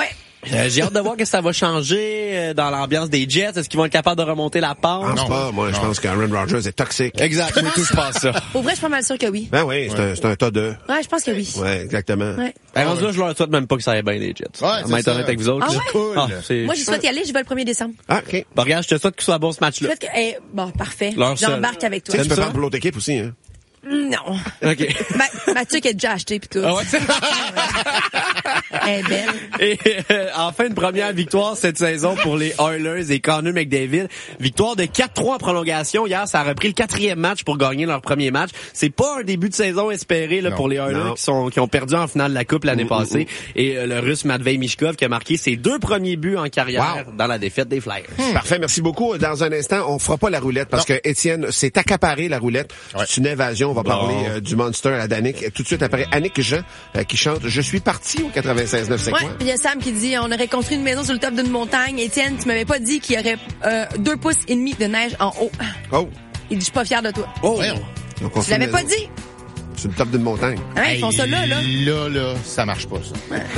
Euh, j'ai hâte de voir que ça va changer euh, dans l'ambiance des Jets. Est-ce qu'ils vont être capables de remonter la pente? Je pense pas. Moi, non. je pense qu'Aaron Rodgers est toxique. Exact. Moi, tout, je pense ça. Pour vrai, je suis pas mal sûr que oui. Ben oui, c'est, ouais. un, c'est un tas de... Ouais, je pense que oui. Ouais, exactement. Ouais. Ben, rendu là, je leur souhaite même pas que ça aille bien, les Jets. Ouais, c'est être honnête avec vous autres. Ah ouais? Cool. Ah, moi, j'y souhaite y aller. Je vais le premier décembre. Ah, OK. Ben, regarde, je te souhaite que ce soit bon, ce match-là. Que, eh, bon, parfait. Leur J'embarque seul. avec toi. Tu sais, tu peux prendre pour l'autre équipe aussi, hein? Non. OK. Ma- Mathieu qui a déjà acheté pis tout. Ah ouais? Elle est belle. Et euh, enfin, une première victoire cette saison pour les Oilers et Connor McDavid. Victoire de quatre trois en prolongation. Hier, ça a repris le quatrième match pour gagner leur premier match. C'est pas un début de saison espéré là, pour les Oilers qui sont qui ont perdu en finale de la Coupe l'année mmh, passée. Mmh. Et euh, le Russe Matvei Michkov qui a marqué ses deux premiers buts en carrière wow. dans la défaite des Flyers. Mmh. Parfait, merci beaucoup. Dans un instant, on fera pas la roulette parce non. que Étienne s'est accaparé la roulette. Ouais. C'est une évasion. On va bon. parler euh, du Monster à Danick. Tout de suite après, Annick Jean euh, qui chante « Je suis parti » au quatre-vingt-seize neuf. C'est ouais, quoi? Il y a Sam qui dit « On aurait construit une maison sur le top d'une montagne. Étienne, tu m'avais pas dit qu'il y aurait euh, deux pouces et demi de neige en haut. » Oh. Il dit « Je suis pas fier de toi. » Oh. Tu l'avais pas dit? Sur le top d'une montagne. Hein, ils font ça là, là. Là, là, ça marche pas, ça. Ouais.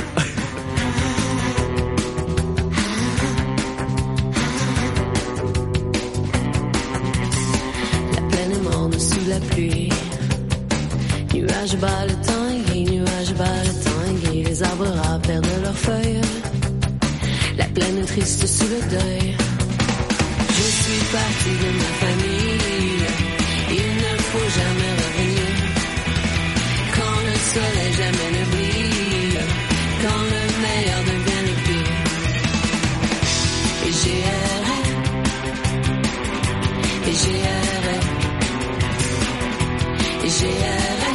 La pluie, nuages bas le temps gris, nuages bas le temps gris, les arbres rares perdent leurs feuilles, la plaine triste sous le deuil. Je suis parti de ma famille, il ne faut jamais revenir, quand le soleil jamais ne brille, quand le meilleur devient le pire. Et j'ai erré, et j'ai erré. Et j'ai erré,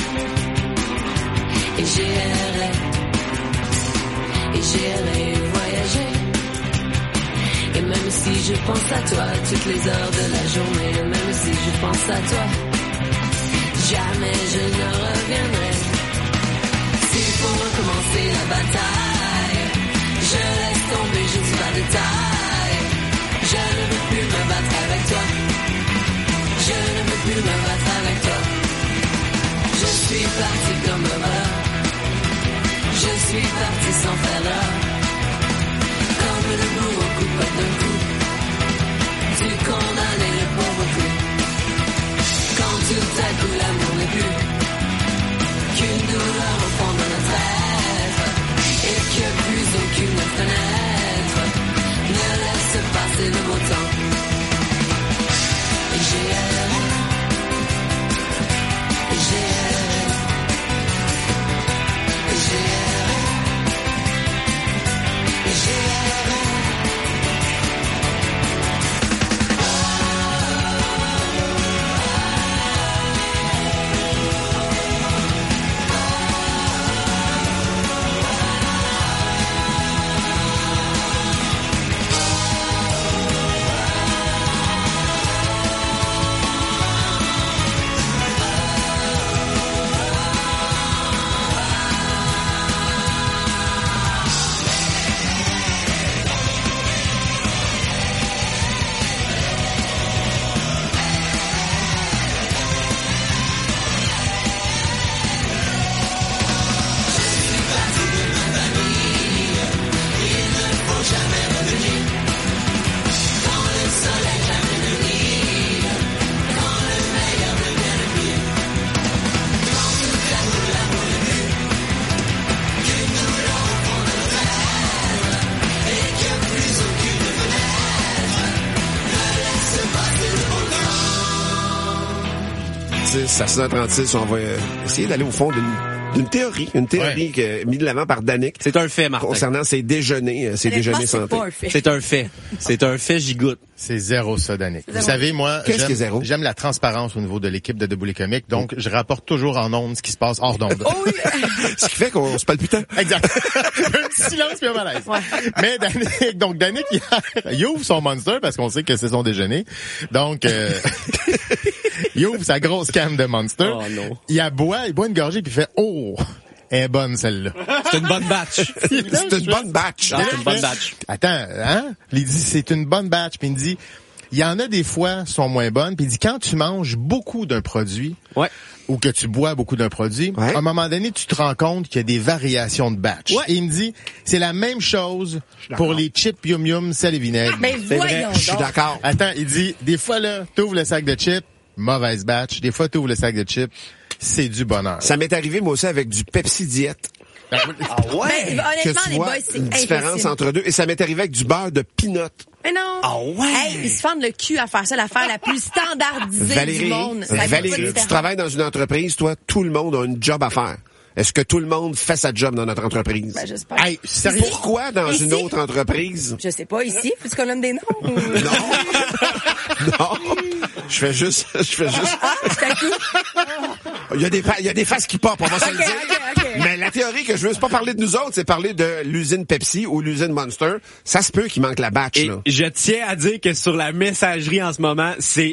et j'ai erré, et j'ai erré voyager. Et même si je pense à toi toutes les heures de la journée, même si je pense à toi, jamais je ne reviendrai. S'il faut recommencer la bataille, je laisse tomber, je ne suis pas de taille. Je ne veux plus me battre avec toi. Je ne veux plus me battre avec toi. Je suis parti comme un voleur. Je suis parti sans faire l'heure. Comme le bourreau coupé d'un coup. Tu condamnais le pauvre coup. Quand tout à coup l'amour n'est plus qu'une douleur au fond de notre être. Et que plus aucune fenêtre ne laisse passer le beau temps. Et j'ai erré, j'ai erré, j'ai erré, j'ai erré. À six heures trente-six, on va essayer d'aller au fond d'une d'une théorie, une théorie ouais. que, mise de l'avant par Danick. C'est un fait, Martin. Concernant ses déjeuners, ses déjeuners santé. C'est un fait. C'est un fait gigoute. C'est zéro ça, Danick. Vous savez, moi, Qu'est-ce j'aime, que zéro? j'aime la transparence au niveau de l'équipe de Debout les comiques, donc je rapporte toujours en ondes ce qui se passe hors d'onde. Oh oui! Ce qui fait qu'on se parle putain. Exact. Un petit silence puis un malaise. Ouais. Mais Danick, donc Danick, il, il ouvre son Monster parce qu'on sait que c'est son déjeuner. Donc, euh, il ouvre sa grosse canne de Monster. Oh non. Il aboie, il boit une gorgée puis il fait « Oh! » Elle est bonne, celle-là. C'est une bonne batch. C'est une bonne batch. Ah, c'est une bonne batch. Attends, hein? Il dit, c'est une bonne batch. Puis il me dit, il y en a des fois sont moins bonnes. Puis il dit quand tu manges beaucoup d'un produit, ouais. ou que tu bois beaucoup d'un produit, ouais. à un moment donné, tu te rends compte qu'il y a des variations de batch. Ouais. Et il me dit, c'est la même chose pour les chips Yum Yum sel et vinaigre. Mais voyons donc. Je suis d'accord. Attends, il dit, des fois là, t'ouvres le sac de chips, mauvaise batch. Des fois, t'ouvres le sac de chips, c'est du bonheur. Ça m'est arrivé moi aussi avec du Pepsi Diète. Ah ouais? Ben, honnêtement, que tu les vois boys, c'est une différence impossible. entre deux. Et ça m'est arrivé avec du beurre de peanut. Mais non. Ah ouais? Hey, ils se fendent le cul à faire ça, l'affaire la plus standardisée Valérie, du monde. Ça Valérie, tu travailles dans une entreprise, toi, tout le monde a une job à faire. Est-ce que tout le monde fait sa job dans notre entreprise? Ben, j'espère. Hey, sérieux? Pourquoi dans Ici? une autre entreprise? Je sais pas, ici, faut qu'on donne des noms. Non. Non. Je fais juste, je fais juste. Ah, c'est à coup. Il y a des, fa- il y a des faces qui popent, on va se le Ok, dire. ok, ok. Mais la théorie que je veux, c'est pas parler de nous autres, c'est parler de l'usine Pepsi ou l'usine Monster. Ça se peut qu'il manque la batch, Et là. je tiens à dire que sur la messagerie en ce moment, c'est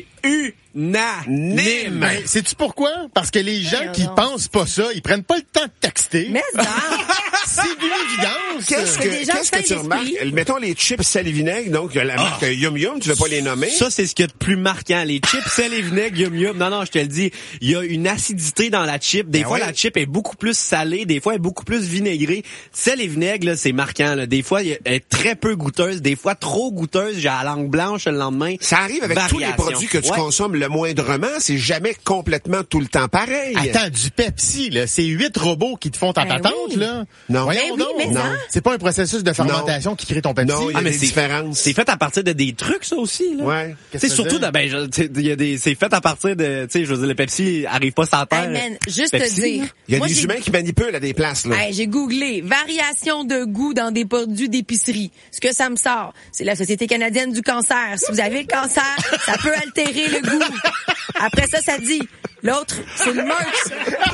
unanime. Ben, sais-tu pourquoi? Parce que les gens Ben, qui non. pensent pas ça, ils prennent pas le temps de texter. Mais non. C'est d'une évidence. Qu'est-ce que, des gens qu'est-ce que sains tu remarques? d'esprit. Mettons les chips sel et vinaigre, donc la marque Yum Yum, tu veux pas les nommer? Ça, c'est ce qu'il y a de plus marquant. Les chips, sel et vinaigre, yum yum. Non, non, je te le dis. Il y a une acidité dans la chip. Des Ben fois, ouais. la chip est beaucoup plus salée. Des fois, elle est beaucoup plus vinaigrée. Sel et vinaigre, là, c'est marquant, là. Des fois, elle est très peu goûteuse. Des fois, trop goûteuse. J'ai la langue blanche le lendemain. Ça arrive avec tous les Variation. produits que tu Ouais. consommes le moindrement. C'est jamais complètement tout le temps pareil. Attends, du Pepsi, là, c'est huit robots qui te font ta Ben patente, oui. là. Non. Voyons Ben oui, donc. mais non. ça. C'est pas un processus de fermentation qui crée ton Pepsi. Non, il y a Ah, mais des c'est- différences. C'est fait à partir de des trucs, ça aussi, là. Ouais. Tu sais, Qu'est-ce que ça surtout, veut dire? de, ben, je- tu sais, il y a des, c'est fait à partir de, tu sais, je veux dire, le Pepsi arrive pas sur la terre. Hey man, juste Pepsi, te dire. là. Il y a moi, des j'ai- humains qui manipulent à des places, là. Hey, j'ai googlé variation de goût dans des produits d'épicerie. Ce que ça me sort, c'est la Société canadienne du cancer. Si vous avez le cancer, ça peut altérer le goût. Après ça, ça dit l'autre, c'est le Merck's.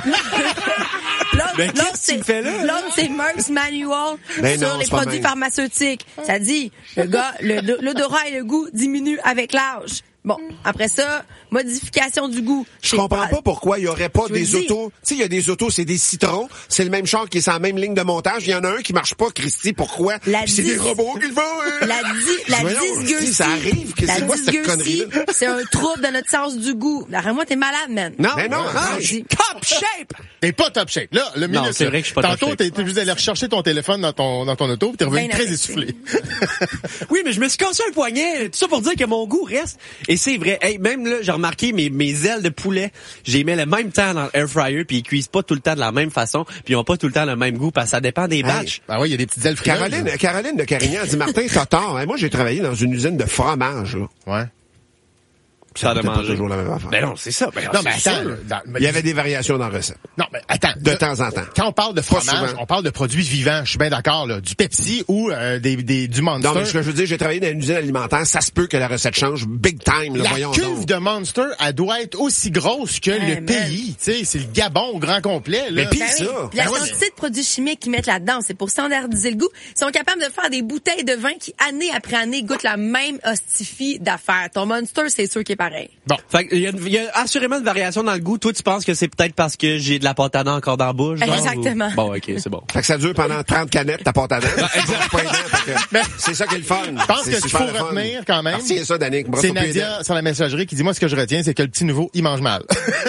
L'autre, Ben, l'autre, qu'est-ce que c'est tu me fais là, là? l'autre, c'est Merck's Manual Ben sur non, les c'est pas produits même. pharmaceutiques. Ça dit le gars, le- l'odorat et le goût diminuent avec l'âge. Bon, après ça, modification du goût. Je comprends pas pourquoi il y aurait pas Je vous des le dis. autos. Tu sais, il y a des autos, c'est des citrons. C'est le même char qui est sur la même ligne de montage. Il y en a un qui marche pas, Christy. Pourquoi? La Puis c'est dis- des robots qui le font. hein. La, di- la Voyons, dysgeusie. si, ça arrive, que La c'est quoi cette dysgeusie, connerie-là? c'est un trouble de notre sens du goût. Arrête moi, t'es malade, man. Non, Mais non, non, attends, je suis dis- top shape! T'es pas top shape. Là, le Non, minute, c'est là, vrai que je suis pas top tantôt, shape. t'es obligé d'aller rechercher ton téléphone dans ton, dans ton auto, puis t'es revenu Ben très arrêté. essoufflé. Oui, mais je me suis cassé un poignet. Tout ça pour dire que mon goût reste. Et c'est vrai. Hey, même là, j'ai remarqué mes, mes ailes de poulet, j'ai mis le même temps dans l'air fryer, puis ils cuisent pas tout le temps de la même façon, puis ils ont pas tout le temps le même goût, parce que ça dépend des batchs. Ben oui, il y a des petites ailes frileuses. Caroline, Caroline de Carignan a dit, Martin, t'as tort. Hein, moi, j'ai travaillé dans une usine de fromage, là. Ouais. Ça a de C'était pas manger. toujours la même affaire. Ben non, c'est ça. Ben Non, c'est mais sûr. attends. là, dans- Il y avait des variations dans la recette. Non, mais attends. De là, temps en temps. Quand on parle de Pas fromage, souvent. on parle de produits vivants. Je suis bien d'accord, là. Du Pepsi ou euh, des, des, du Monster. Non, mais ce que je veux dire, j'ai travaillé dans une usine alimentaire. Ça se peut que la recette change big time, là, La voyons cuve donc. de Monster, elle doit être aussi grosse que Hey, le man. pays. Tu sais, c'est le Gabon au grand complet, là. Mais pis Ben oui. ça. Puis la Ben ouais, quantité de produits chimiques qu'ils mettent là-dedans, c'est pour standardiser le goût. Ils sont capables de faire des bouteilles de vin qui, année après année, goûtent la même hostifie d'affaires. Ton Monster, c'est sûr qu'il est pareil. Bon. Fait qu'il y a, il y a assurément une variation dans le goût. Toi, tu penses que c'est peut-être parce que j'ai de la pâte à dents encore dans la bouche? genre, Exactement. ou- Bon, ok, c'est bon. Fait que ça dure pendant trente canettes, ta pâte à dents. Pas aidant, fait que c'est ça qui est le fun. Je pense que ce qu'il faut retenir, quand même, C'est ça, Danick. c'est Nadia sur la messagerie qui dit, moi, ce que je retiens, c'est que le petit nouveau, il mange mal.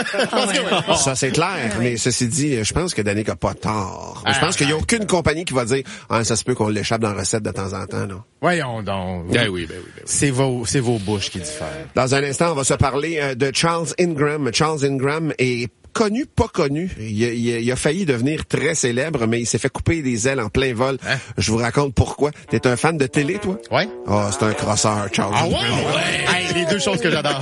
Ça, c'est clair. Mais ceci dit, je pense que Danick a pas tort. Je pense qu'il y a aucune compagnie qui va dire, ah, ça se peut qu'on l'échappe dans la recette de temps en temps, là. Voyons donc. Ben oui, ben oui, ben oui. C'est vos, c'est vos bouches qui diffèrent. Dans un instant, on va se parler euh, de Charles Ingram. Charles Ingram est connu, pas connu. Il a, il a- il a failli devenir très célèbre, mais il s'est fait couper des ailes en plein vol. Hein? Je vous raconte pourquoi. T'es un fan de télé, toi? Ouais. Ah, c'est un crosseur, Charles Ah ouais? Ingram. Hey, les deux choses que j'adore.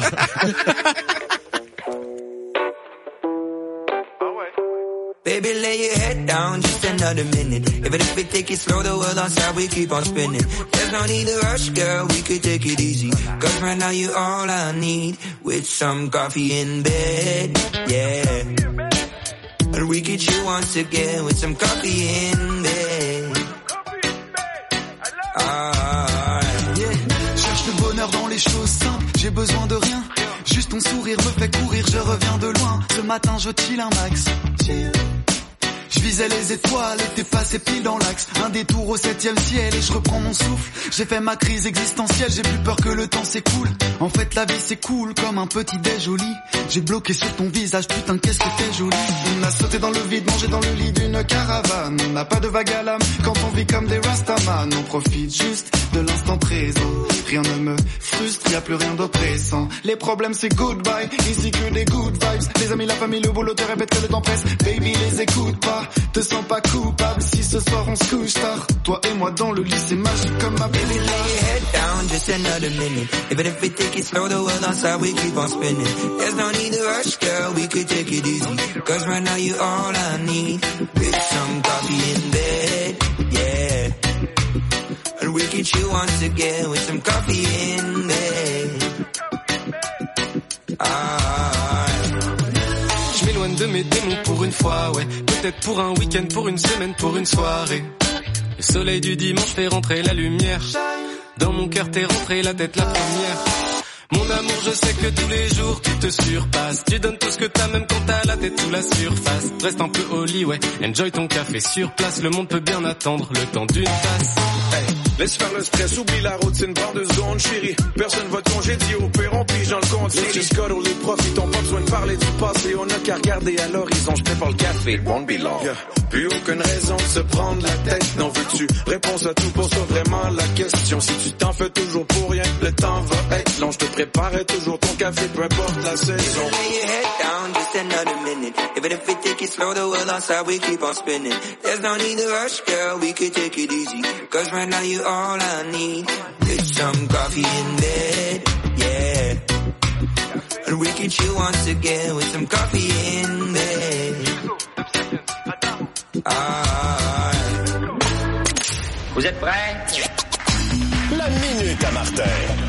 Baby, lay your head down just another minute. Even if we take it slow, the world outside, we keep on spinning. There's no need to rush, girl, we could take it easy. Cause right now you're all I need. With some coffee in bed, yeah. And we could chill once again with some coffee in bed. Alright, yeah. Cherche le bonheur dans les choses simples, j'ai besoin de rien. Juste ton sourire me fait courir, je reviens de loin. Ce matin je chill un max. Je Je visais les étoiles et t'es passé pile dans l'axe. Un détour au septième ciel et je reprends mon souffle. J'ai fait ma crise existentielle, j'ai plus peur que le temps s'écoule. En fait la vie c'est cool comme un petit déj au lit. J'ai bloqué sur ton visage, putain qu'est-ce que t'es jolie. On a sauté dans le vide, mangé dans le lit d'une caravane. On n'a pas de vague à l'âme quand on vit comme des rastaman. On profite juste de l'instant présent. Rien ne me frustre, y a plus rien d'oppressant. Les problèmes c'est goodbye, ici que des good vibes. Les amis, la famille, le boulot te répète que le temps presse. Baby les écoute pas, te sens pas coupable si ce soir on se couche tard. Toi et moi dans le lit c'est magique comme ma baby. Lay your head down, just another minute. Even if we take it slow, the world outside we keep on spinning. There's no need to rush, girl, we could take it easy. Cause right now you all I need. With some coffee in bed, yeah. And we can chill once again with some coffee in bed. Ah. Je m'éloigne de mes démons pour une fois, ouais. Peut-être pour un week-end, pour une semaine, pour une soirée. Le soleil du dimanche fait rentrer la lumière. Dans mon cœur t'es rentré la tête la première. Mon amour, je sais que tous les jours tu te surpasses. Tu donnes tout ce que t'as même quand t'as la tête sous la surface. Reste un peu au lit, ouais. Enjoy ton café sur place. Le monde peut bien attendre le temps d'une tasse. Hey, laisse faire le stress, oublie la routine, barre de secondes, chérie. Personne va te congédier, au pire on pige dans le compte. Les scores, les profits, on pas besoin de parler du passé. On a qu'à regarder à l'horizon, je prépare le café, won't be long. Yeah. Plus aucune raison de se prendre la tête. Non, veux-tu réponse à tout, pour ça vraiment la question. Si tu t'en fais toujours pour rien, le temps va être long. Je te prépare toujours ton café, peu importe la saison. Lay your head down, just another minute. Even if we take it slow, the world outside we keep on spinning. There's no need to rush, girl, we could take it easy. Cause right now you all I need. Get some coffee in bed, yeah. And we can chill once again with some coffee in bed. Ah. Vous êtes prêts? La minute à Martin.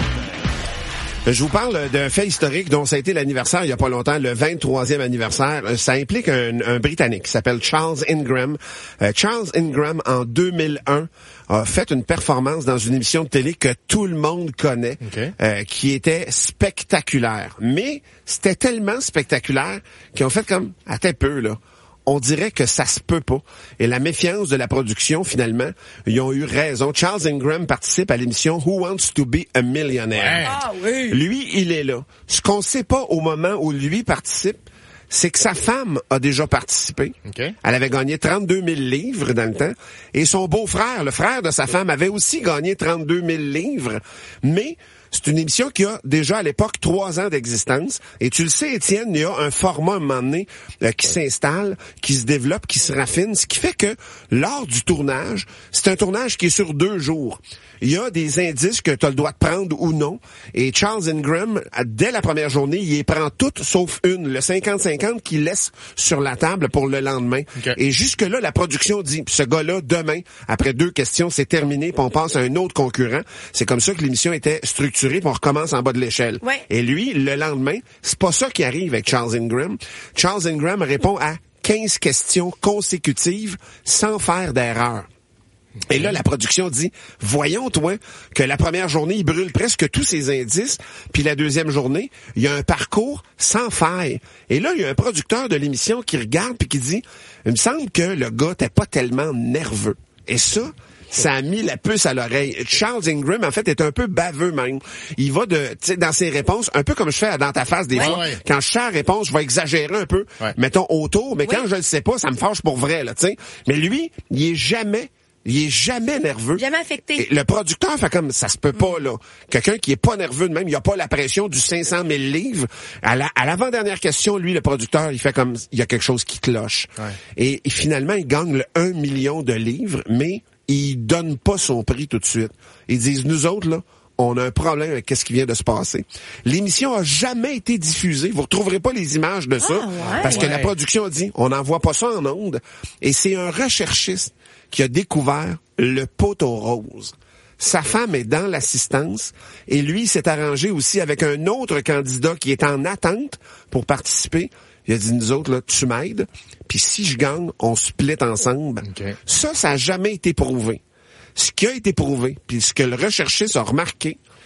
Je vous parle d'un fait historique dont ça a été l'anniversaire il y a pas longtemps, le vingt-troisième anniversaire. Ça implique un, un Britannique qui s'appelle Charles Ingram. Euh, Charles Ingram, en deux mille un, a fait une performance dans une émission de télé que tout le monde connaît, okay. euh, qui était spectaculaire. Mais c'était tellement spectaculaire qu'ils ont fait comme, attends un peu, là. On dirait que ça se peut pas. Et la méfiance de la production, finalement, ils ont eu raison. Charles Ingram participe à l'émission Who Wants to be a Millionaire? Ouais. Ah oui! Lui, il est là. Ce qu'on sait pas au moment où lui participe, c'est que sa femme a déjà participé. Okay. Elle avait gagné trente-deux mille livres dans le temps. Et son beau-frère, le frère de sa femme, avait aussi gagné trente-deux mille livres. Mais c'est une émission qui a déjà à l'époque trois ans d'existence. Et tu le sais, Étienne, il y a un format à un moment donné euh, qui s'installe, qui se développe, qui se raffine, ce qui fait que lors du tournage, c'est un tournage qui est sur deux jours. Il y a des indices que tu as le droit de prendre ou non. Et Charles Ingram, dès la première journée, il les prend toutes sauf une, le cinquante cinquante qu'il laisse sur la table pour le lendemain. Okay. Et jusque-là, la production dit, ce gars-là, demain, après deux questions, c'est terminé, puis on passe à un autre concurrent. C'est comme ça que l'émission était structurée, puis on recommence en bas de l'échelle. Ouais. Et lui, le lendemain, c'est pas ça qui arrive avec Charles Ingram. Charles Ingram répond à quinze questions consécutives sans faire d'erreur. Et là, la production dit, voyons, toi, que la première journée, il brûle presque tous ses indices, puis la deuxième journée, il y a un parcours sans faille. Et là, il y a un producteur de l'émission qui regarde puis qui dit, il me semble que le gars n'était pas tellement nerveux. Et ça, ça a mis la puce à l'oreille. Charles Ingram, en fait, est un peu baveux même. Il va de, tu sais, dans ses réponses, un peu comme je fais dans ta face des ouais, fois. Ouais. Quand je fais la réponse, je vais exagérer un peu, ouais. mettons autour, mais ouais. quand je le sais pas, ça me fâche pour vrai, là, tu sais. Mais lui, il est jamais Il est jamais nerveux. Jamais affecté. Et le producteur fait comme, ça se peut pas, là. Quelqu'un qui est pas nerveux de même, il a pas la pression du cinq cent mille livres. À, la, à l'avant-dernière question, lui, le producteur, il fait comme, il y a quelque chose qui cloche. Ouais. Et, et finalement, il gagne le un million de livres, mais il donne pas son prix tout de suite. Ils disent, nous autres, là, on a un problème avec ce qui vient de se passer. L'émission a jamais été diffusée. Vous retrouverez pas les images de ça. Ah, ouais. Parce que ouais. la production a dit, on n'envoie pas ça en ondes. Et c'est un recherchiste qui a découvert le poteau rose. Sa femme est dans l'assistance et lui s'est arrangé aussi avec un autre candidat qui est en attente pour participer. Il a dit, nous autres, là, tu m'aides, puis si je gagne, on split ensemble. Okay. Ça, ça n'a jamais été prouvé. Ce qui a été prouvé, puis ce que le recherchiste a remarqué,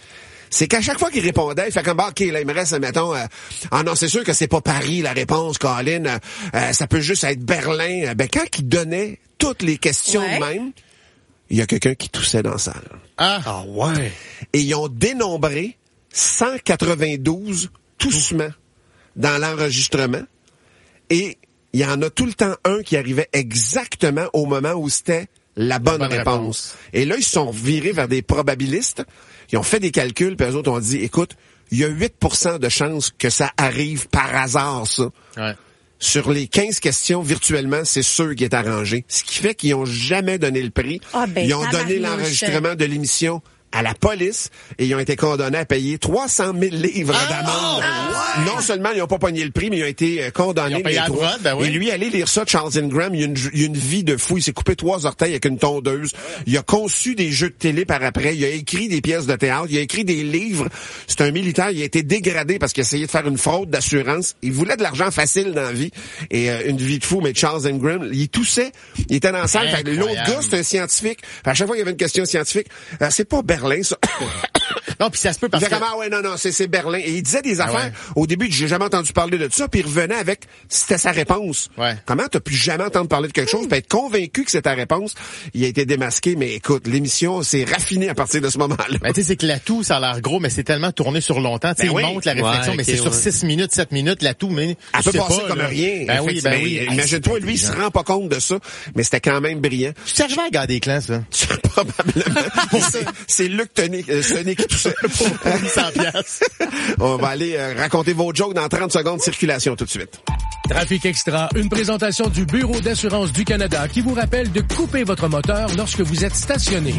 c'est qu'à chaque fois qu'il répondait, il fait comme, bah, OK, là, il me reste, mettons, euh, ah non, c'est sûr que c'est pas Paris, la réponse, Colin, euh, euh, ça peut juste être Berlin. Ben, quand il donnait toutes les questions ouais. de même, il y a quelqu'un qui toussait dans la salle. Ah, ah ouais. Et ils ont dénombré cent quatre-vingt-douze toussements dans l'enregistrement. Et il y en a tout le temps un qui arrivait exactement au moment où c'était la bonne, la bonne réponse. réponse. Et là, ils se sont virés vers des probabilistes. Ils ont fait des calculs, puis eux autres ont dit, écoute, il y a huit pour cent de chances que ça arrive par hasard, ça. Ouais. Sur les quinze questions, virtuellement, c'est ceux qui est arrangé. Ce qui fait qu'ils ont jamais donné le prix. Ah ben, ils ont donné l'enregistrement de l'émission à la police et ils ont été condamnés à payer trois cent mille livres ah, d'amende. Ah, ouais. Non seulement ils n'ont pas pogné le prix, mais ils ont été condamnés. Ils ont payé les trois. Droite, ben oui. Et lui, allez lire ça, Charles Ingram, il a, une, il a une vie de fou. Il s'est coupé trois orteils avec une tondeuse. Il a conçu des jeux de télé par après. Il a écrit des pièces de théâtre. Il a écrit des livres. C'est un militaire. Il a été dégradé parce qu'il a essayé de faire une fraude d'assurance. Il voulait de l'argent facile dans la vie et euh, une vie de fou. Mais Charles Ingram, il toussait. Il était dans la salle. Fait, l'autre gars, c'est un scientifique. Fait, à chaque fois qu'il y avait une question scientifique, euh, c'est pas Berlin, ça. Non, puis ça se peut parce il que... Ah ouais, non, non, c'est, c'est Berlin. Et il disait des affaires. Ah ouais. Au début, j'ai jamais entendu parler de ça, puis il revenait avec, c'était sa réponse. Ouais. Comment t'as pu jamais entendre parler de quelque chose, puis être convaincu que c'est ta réponse? Il a été démasqué, mais écoute, l'émission s'est raffinée à partir de ce moment-là. Ben, tu sais, c'est que l'atout, ça a l'air gros, mais c'est tellement tourné sur longtemps. Tu sais, ben oui. Il monte la réflexion, ouais, mais okay, c'est ouais. sur six minutes, sept minutes, l'atout, mais... Elle peut passer pas, comme là. rien. Ben oui, ben oui. Imagine-toi, lui, il se rend pas compte de ça, mais c'était quand même brillant. Tu arrivé à garder les clans, ça? Probablement. c'est, c'est Luc Tonic, euh, Sonic tout ça. cent piastres. On va aller euh, raconter vos jokes dans trente secondes. Circulation tout de suite. Trafic Extra, une présentation du Bureau d'assurance du Canada qui vous rappelle de couper votre moteur lorsque vous êtes stationné.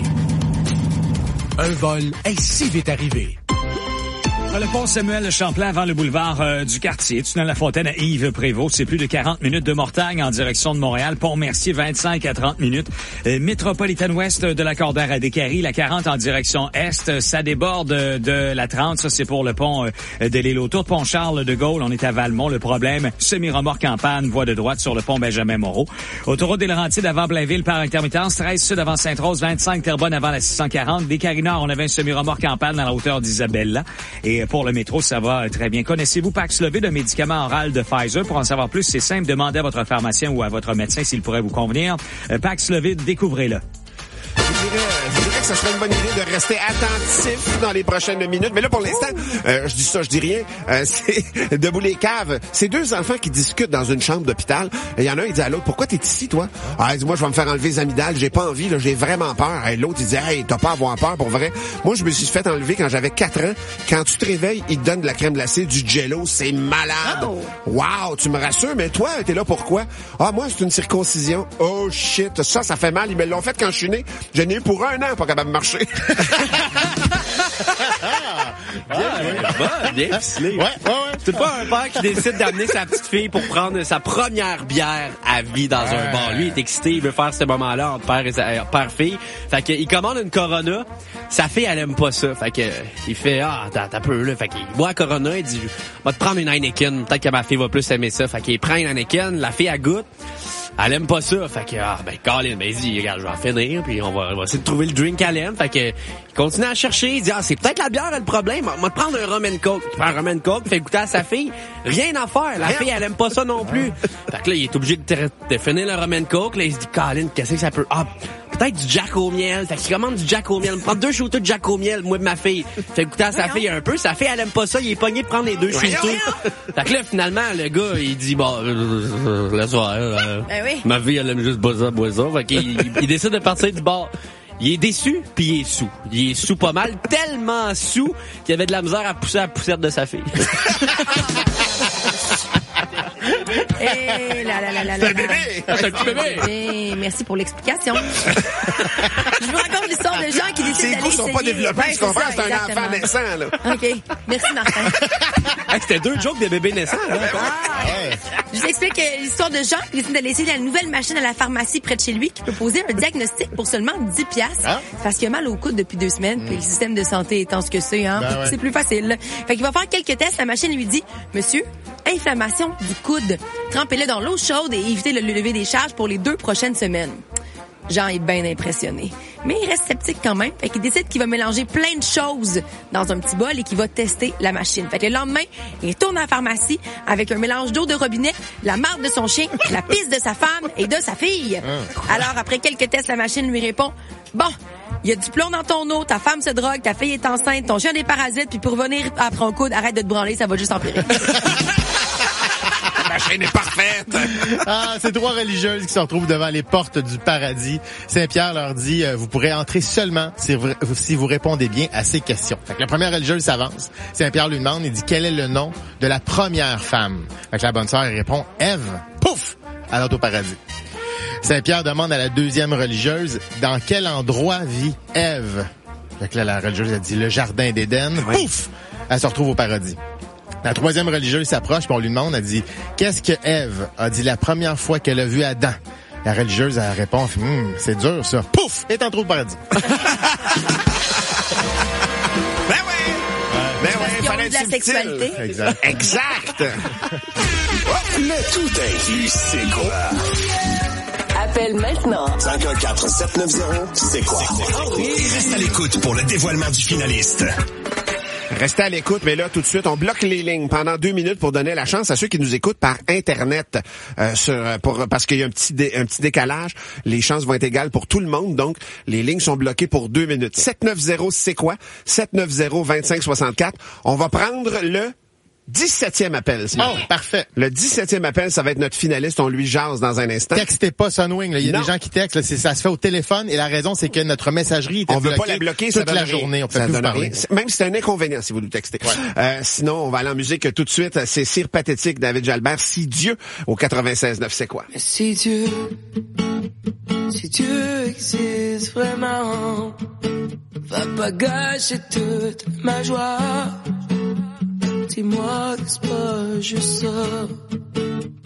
Un vol est si vite arrivé. Le pont Samuel Champlain avant le boulevard euh, du quartier. Tunnel La Fontaine à Yves-Prévost. C'est plus de quarante minutes de Mortagne en direction de Montréal. Pont-Mercier, vingt-cinq à trente minutes. Euh, Métropolitaine Ouest de la Cordère à Décarie. La quarante en direction Est. Ça déborde de la trente. Ça, c'est pour le pont euh, de l'île autour. Pont Charles de Gaulle. On est à Valmont. Le problème, semi-remorque en panne. Voie de droite sur le pont Benjamin-Moreau. Autoroute des Laurentides avant Blainville par intermittence. treize sud avant Sainte-Rose. vingt-cinq Terrebonne avant la six cent quarante. Décarie Nord, on avait un semi-remorque en panne à la hauteur d'Isabella. Et pour le métro, ça va très bien. Connaissez-vous Paxlovid, un médicament oral de Pfizer? Pour en savoir plus, c'est simple. Demandez à votre pharmacien ou à votre médecin s'il pourrait vous convenir. Paxlovid, découvrez-le. Je dirais, je dirais que ça serait une bonne idée de rester attentif dans les prochaines minutes. Mais là, pour l'instant, euh, je dis ça, je dis rien. Euh, c'est Debout les caves. C'est deux enfants qui discutent dans une chambre d'hôpital. Il y en a un, il dit à l'autre, pourquoi t'es ici, toi? Ah, il dit, moi, je vais me faire enlever les amygdales. J'ai pas envie, là, j'ai vraiment peur. Et l'autre, il dit, hey, t'as pas à avoir peur, pour vrai. Moi, je me suis fait enlever quand j'avais quatre ans. Quand tu te réveilles, ils te donnent de la crème glacée, du jello. C'est malade. Oh. Wow, tu me rassures, mais toi, t'es là pourquoi? Ah, moi, c'est une circoncision. Oh, shit. Ça, ça fait mal. Ils me l'ont fait quand je suis né. J'en ai eu pour un an, pas capable de marcher. Bien, ouais, bien ficelé. Ouais, ouais, ouais. C'est pas un père qui décide d'amener sa petite fille pour prendre sa première bière à vie dans ouais. un bar. Lui, il est excité, il veut faire ce moment-là entre père et sa, euh, père-fille. Fait que, il commande une Corona. Sa fille, elle aime pas ça. Fait que, il fait, ah, t'as, t'as peu, là. Fait qu'il boit Corona, il dit, va te prendre une Heineken. Peut-être que ma fille va plus aimer ça. Fait qu'il prend une Heineken, la fille, elle goûte. Elle aime pas ça. Fait que, ah, ben, Colin, ben, il dit, regarde, je vais en finir, puis on va, on va essayer de trouver le drink qu'elle aime. Fait que, il continue à chercher. Il dit, ah, c'est peut-être la bière, le problème. On va te prendre un rum and coke. Il prend un rum and coke, il fait goûter à sa fille. Rien à faire. La fille, elle aime pas ça non plus. Fait que là, il est obligé de, te, de finir le rum and coke. Là, il se dit, Colin, qu'est-ce que ça peut, ah, peut-être du Jack au miel. Fait qu'il commande du Jack au miel. Il prend deux shooters de Jack au miel, moi de ma fille. Fait goûter à sa Voyons. fille un peu. Sa fille, elle aime pas ça. Il est pogné de prendre les deux shooters. Fait que là, finalement, le gars, il dit, bon, euh, le soir, euh, ben oui. ma fille, elle aime juste boire ça, boire ça. Fait qu'il il, il décide de partir du bar. Il est déçu, puis il est sous. Il est sous pas mal, tellement sous qu'il avait de la misère à pousser la poussette de sa fille. Eh là là là là là. C'est un bébé! C'est un petit bébé! Eh, merci pour l'explication. Je vous raconte l'histoire de gens qui décident d'aller essayer. Ces goûts sont pas développés, ouais, tu comprends? C'est, c'est un enfant naissant, là. OK. Merci, Martin. Hey, c'était deux jokes de bébés naissants, là. Ah, ouais. Je vous explique l'histoire de Jean qui décide d'aller essayer la nouvelle machine à la pharmacie près de chez lui qui peut poser un diagnostic pour seulement dix piastres. Ah? Parce qu'il a mal au coude depuis deux semaines, mm. puis le système de santé étant ce que c'est, hein. Ben ouais. C'est plus facile. Fait qu'il va faire quelques tests. La machine lui dit, monsieur, inflammation du coude. Trempez-le dans l'eau chaude et évitez le lever des charges pour les deux prochaines semaines. Jean est bien impressionné. mais il reste sceptique quand même. Fait qu'il décide qu'il va mélanger plein de choses dans un petit bol et qu'il va tester la machine. Fait que le lendemain, il retourne à la pharmacie avec un mélange d'eau de robinet, la marde de son chien, la pisse de sa femme et de sa fille. Alors, après quelques tests, la machine lui répond « Bon, il y a du plomb dans ton eau, ta femme se drogue, ta fille est enceinte, ton chien a des parasites, puis pour revenir après un coude, arrête de te branler, ça va juste empirer. » La chaîne est parfaite. Ah, c'est trois religieuses qui se retrouvent devant les portes du paradis. Saint-Pierre leur dit, euh, vous pourrez entrer seulement si vous, si vous répondez bien à ces questions. Fait que la première religieuse s'avance. Saint-Pierre lui demande, il dit, quel est le nom de la première femme? Fait que la bonne sœur répond, Ève. Pouf! Elle entre au paradis. Saint-Pierre demande à la deuxième religieuse, dans quel endroit vit Ève? Fait que là, la religieuse a dit, le jardin d'Éden. Oui. Pouf! Elle se retrouve au paradis. La troisième religieuse s'approche puis on lui demande, elle dit, qu'est-ce que Ève a dit la première fois qu'elle a vu Adam? La religieuse, elle répond, hm, c'est dur ça. Pouf! Et en trop de paradis. Ben oui! Ben oui, il fallait de la sexualité. Exact. Exact. Le tout inclus, c'est quoi? Appelle maintenant. cinq un quatre sept neuf zéro, c'est quoi? Et reste à l'écoute pour le dévoilement du finaliste. Restez à l'écoute, mais là, tout de suite, on bloque les lignes pendant deux minutes pour donner la chance à ceux qui nous écoutent par Internet. Euh, sur, pour, parce qu'il y a un petit, dé, un petit décalage. Les chances vont être égales pour tout le monde, donc les lignes sont bloquées pour deux minutes. sept neuf zéro, c'est quoi? sept neuf zéro, vingt-cinq soixante-quatre. On va prendre le dix-septième appel. Oh, parfait. Le dix-septième appel, ça va être notre finaliste. On lui jase dans un instant. Textez pas Sunwing. Là. Il y a non. des gens qui textent. Là. C'est, ça se fait au téléphone. Et la raison, c'est que notre messagerie était on veut bloquée pas la bloquer toute ça la rien. journée. On peut ça plus vous parler. Rien. Même si c'est un inconvénient si vous nous textez. Ouais. Euh, sinon, on va aller en musique tout de suite. C'est Cire Pathétique, David Jalbert. Si Dieu au quatre-vingt-seize neuf, c'est quoi? Si Dieu, si Dieu existe vraiment, va pas gâcher toute ma joie. Dis-moi, n'est-ce pas juste ça?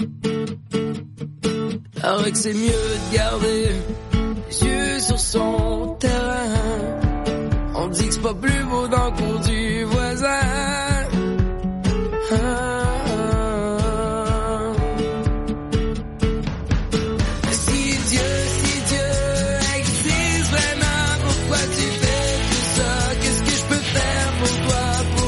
Alors que c'est mieux de garder les yeux sur son terrain. On dit que c'est pas plus beau dans le cours du voisin. Ah, ah. Si Dieu, si Dieu existe vraiment, pourquoi tu fais tout ça? Qu'est-ce que je peux faire pour toi?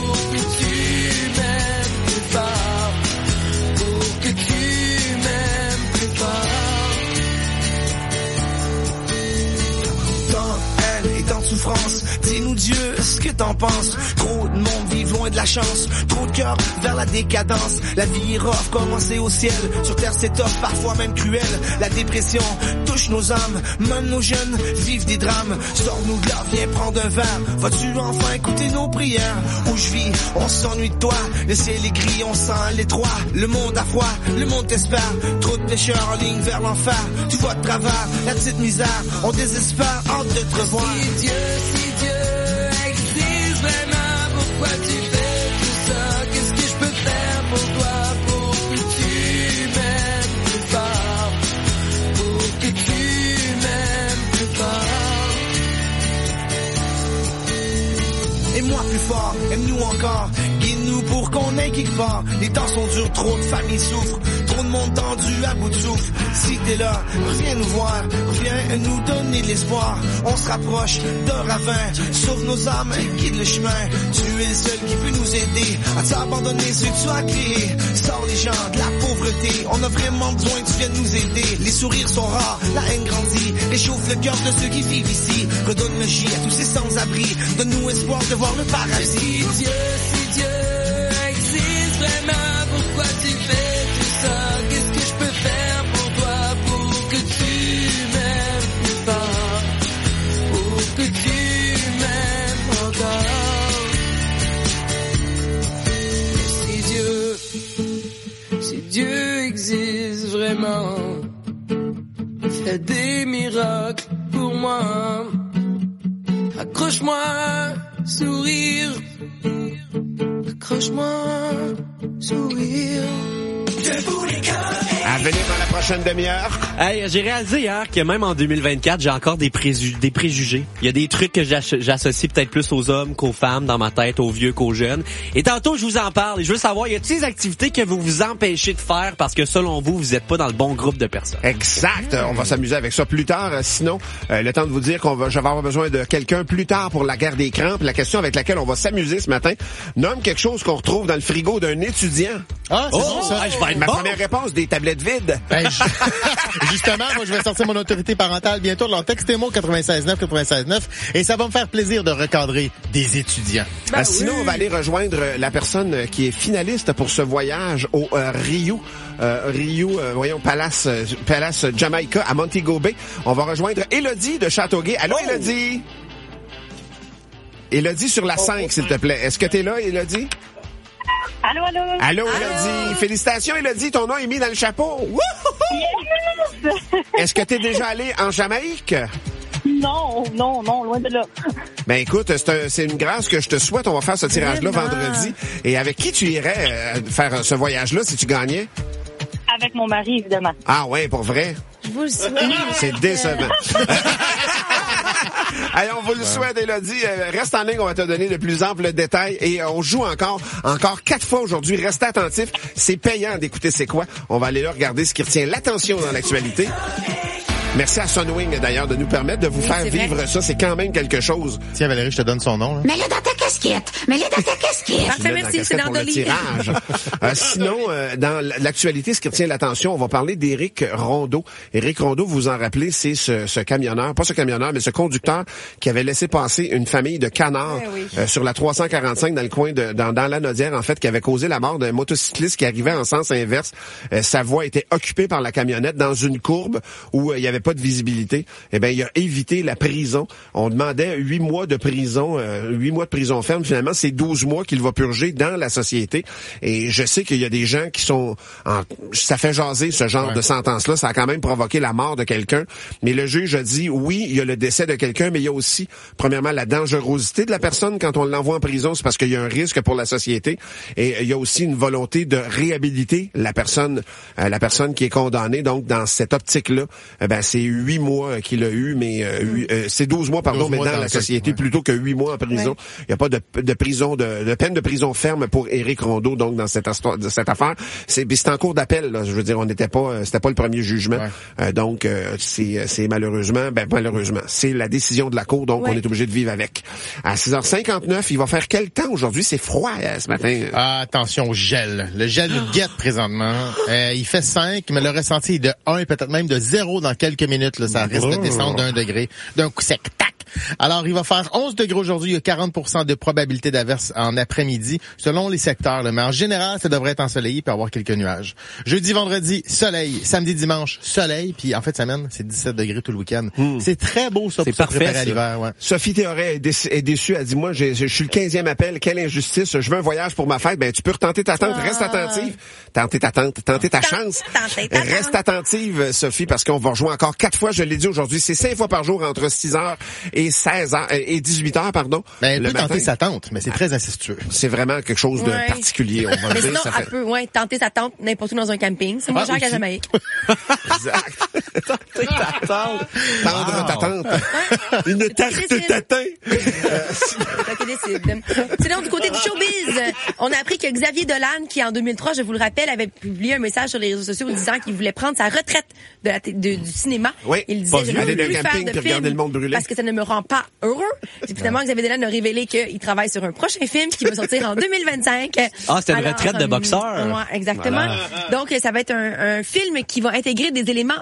Dis-nous Dieu, ce que t'en penses? Trop de monde vivent loin de la chance, trop de cœur vers la décadence. La vie est rough, commencer au ciel. Sur terre c'est tough, parfois même cruel. La dépression touche nos âmes, même nos jeunes vivent des drames. Sors-nous de là, viens prendre un verre. Vas-tu enfin écouter nos prières? Où je vis, on s'ennuie de toi. Le ciel est gris, on sent l'étroit. Le monde a froid, le monde t'espère. Trop de pécheurs en ligne vers l'enfer. Tu vois de travers, la petite misère. On désespère, hâte de te revoir. Si Dieu, si Dieu existe vraiment, pourquoi tu fais tout ça? Qu'est-ce que je peux faire pour toi, pour que tu m'aimes plus fort, pour que tu m'aimes plus fort? Et moi plus fort, aime-nous encore, guide-nous pour qu'on aille quelque part. Les temps sont durs, trop de familles souffrent, trop de monde tendu à bout de souffle. Si t'es là, reviens nous voir, reviens nous donner de l'espoir. On se rapproche d'un ravin, sauve nos âmes et guide le chemin. Tu es le seul qui peut nous aider à t'abandonner ce que tu as créé. Sors les gens de la pauvreté, on a vraiment besoin que tu viennes nous aider. Les sourires sont rares, la haine grandit, réchauffe le cœur de ceux qui vivent ici. Redonne le J à tous ces sans-abri, donne-nous espoir de voir le paradis. Si Dieu, si Dieu existe vraiment, pourquoi tu fais tout ça? Qu'est-ce que je peux faire pour toi, pour que tu m'aimes plus fort, pour que tu m'aimes encore? Si Dieu, si Dieu existe vraiment, fais des miracles pour moi. Accroche-moi, sourire. Accroche-moi, sourire. Avec venir dans la prochaine demi-heure. Hey, j'ai réalisé hier que même en deux mille vingt-quatre, j'ai encore des, préju- des préjugés. Il y a des trucs que j'ass- j'associe peut-être plus aux hommes qu'aux femmes dans ma tête, aux vieux qu'aux jeunes. Et tantôt, je vous en parle et je veux savoir, y a-t-il des activités que vous vous empêchez de faire parce que selon vous, vous êtes pas dans le bon groupe de personnes? Exact. On va s'amuser avec ça plus tard. Sinon, euh, le temps de vous dire qu'on va, je vais avoir besoin de quelqu'un plus tard pour la guerre des crampes. La question avec laquelle on va s'amuser ce matin nomme quelque chose qu'on retrouve dans le frigo d'un étudiant. Ah, c'est oh, bon, ça. Ah, je vais être Ma bon. première réponse, des tablettes vides. Ben, je... Justement, moi, je vais sortir mon autorité parentale bientôt. Alors, textez-moi quatre-vingt-seize neuf quatre-vingt-seize neuf et ça va me faire plaisir de recadrer des étudiants. Ben, ah, sinon, oui. on va aller rejoindre la personne qui est finaliste pour ce voyage au euh, Rio. Euh, Rio, euh, voyons, Palace, euh, Palace Jamaica à Montego Bay. On va rejoindre Élodie de Châteauguay. Allô, oh. Élodie? Élodie sur la cinq, s'il te plaît. Est-ce que t'es là, Élodie? Allô, allô. Allô, Élodie. Félicitations, Élodie. Ton nom est mis dans le chapeau. Yes! Est-ce que t'es déjà allé en Jamaïque? Non, non, non, loin de là. Ben écoute, c'est, un, c'est une grâce que je te souhaite. On va faire ce tirage-là Vraiment? vendredi. Et avec qui tu irais euh, faire ce voyage-là si tu gagnais? Avec mon mari, évidemment. Ah ouais, pour vrai? Je vous le souhaite. C'est décevant. Allez, on vous le souhaite, Élodie. Reste en ligne, on va te donner de plus amples détails. Et on joue encore, encore quatre fois aujourd'hui. Restez attentifs. C'est payant d'écouter C'est quoi. On va aller là regarder ce qui retient l'attention dans l'actualité. Merci à Sunwing, d'ailleurs, de nous permettre de vous oui, faire vivre vrai. ça. C'est quand même quelque chose. Tiens, Valérie, je te donne son nom. Là. Mets-le dans ta casquette. Mets-le dans ta casquette. Parfait, merci. C'est dans le tirage. euh, sinon, euh, dans l'actualité, ce qui retient l'attention, on va parler d'Éric Rondeau. Éric Rondeau, vous vous en rappelez, c'est ce, ce camionneur, pas ce camionneur, mais ce conducteur qui avait laissé passer une famille de canards ouais, oui. euh, sur la trois cent quarante-cinq dans le coin de dans, dans la Nodière, en fait, qui avait causé la mort d'un motocycliste qui arrivait en sens inverse. Euh, sa voie était occupée par la camionnette dans une courbe où euh, il n'y avait pas de visibilité. Eh ben, il a évité la prison. On demandait huit mois de prison, euh, huit mois de prison ferme. Finalement, c'est douze mois qu'il va purger dans la société. Et je sais qu'il y a des gens qui sont, en, ça fait jaser ce genre ouais. de sentence-là. Ça a quand même provoqué la mort de quelqu'un. Mais le juge a dit, oui, il y a le décès de quelqu'un, mais il y a aussi, premièrement, la dangerosité de la personne quand on l'envoie en prison. C'est parce qu'il y a un risque pour la société. Et il y a aussi une volonté de réhabiliter la personne, euh, la personne qui est condamnée. Donc, dans cette optique-là, euh, ben, c'est huit mois qu'il a eu, mais euh, huit, euh, c'est douze mois, pardon, mais dans, dans la société, ouais. plutôt que huit mois en prison. Ouais. Il n'y a pas de, de prison, de, de peine de prison ferme pour Éric Rondeau, donc, dans cette, histoire, de cette affaire. C'est, c'est en cours d'appel, là. Je veux dire, on n'était pas, c'était pas le premier jugement. Ouais. Euh, donc, euh, c'est, c'est malheureusement, ben, malheureusement, c'est la décision de la Cour, donc, ouais. on est obligé de vivre avec. À six heures cinquante-neuf, il va faire quel temps aujourd'hui? C'est froid, euh, ce matin. Ah, attention au gel. Le gel nous guette présentement. Euh, il fait cinq, mais le ressenti est de un, peut-être même de zéro dans quelques minutes, là. Ça risque de descendre d'un degré, d'un coup sec, tac. Alors, il va faire onze degrés aujourd'hui, il y a quarante pour cent de probabilité d'averse en après-midi, selon les secteurs, là. Mais en général, ça devrait être ensoleillé puis avoir quelques nuages. Jeudi, vendredi, soleil. Samedi, dimanche, soleil. Puis en fait, semaine, c'est dix-sept degrés tout le week-end. Mmh. C'est très beau, ça, c'est pour parfait, se préparer ça. à l'hiver. Ouais. Sophie Théoret est, déçue, est déçue. Elle dit, moi, j'ai, je suis le quinzième appel. Quelle injustice. Je veux un voyage pour ma fête. Ben, tu peux retenter ta tente. Reste attentive. Tenter ta tente. Tenter ta chance. Reste attentive, Sophie, parce qu'on va rejouer encore quatre fois. Je l'ai dit aujourd'hui. C'est cinq fois par jour entre six heures et seize heures, et dix-huit heures, pardon. Ben, elle peut tenter sa tente, mais c'est très incestueux. C'est vraiment quelque chose de ouais. particulier, on va mais dire. Sinon, ça elle fait... peut, ouais, tenter sa tente n'importe où dans un camping. C'est moins ah, cher qu'à Jamaïque. Exact. Tenter ta tente. Tendre wow. ta tente. Ouais. Une tarte tatin. Sinon, du côté du showbiz, on a appris que Xavier Dolan, qui en deux mille trois, je vous le rappelle, avait publié un message sur les réseaux sociaux disant qu'il voulait prendre sa retraite de la t- de, du cinéma. Oui, il disait, je ne veux plus faire de film le monde parce que ça ne me rend pas heureux. Et finalement, Xavier Dolan a révélé qu'il travaille sur un prochain film qui va sortir en deux mille vingt-cinq. Ah, c'était une retraite de boxeur. Ouais, exactement. Voilà. Donc, ça va être un, un film qui va intégrer des éléments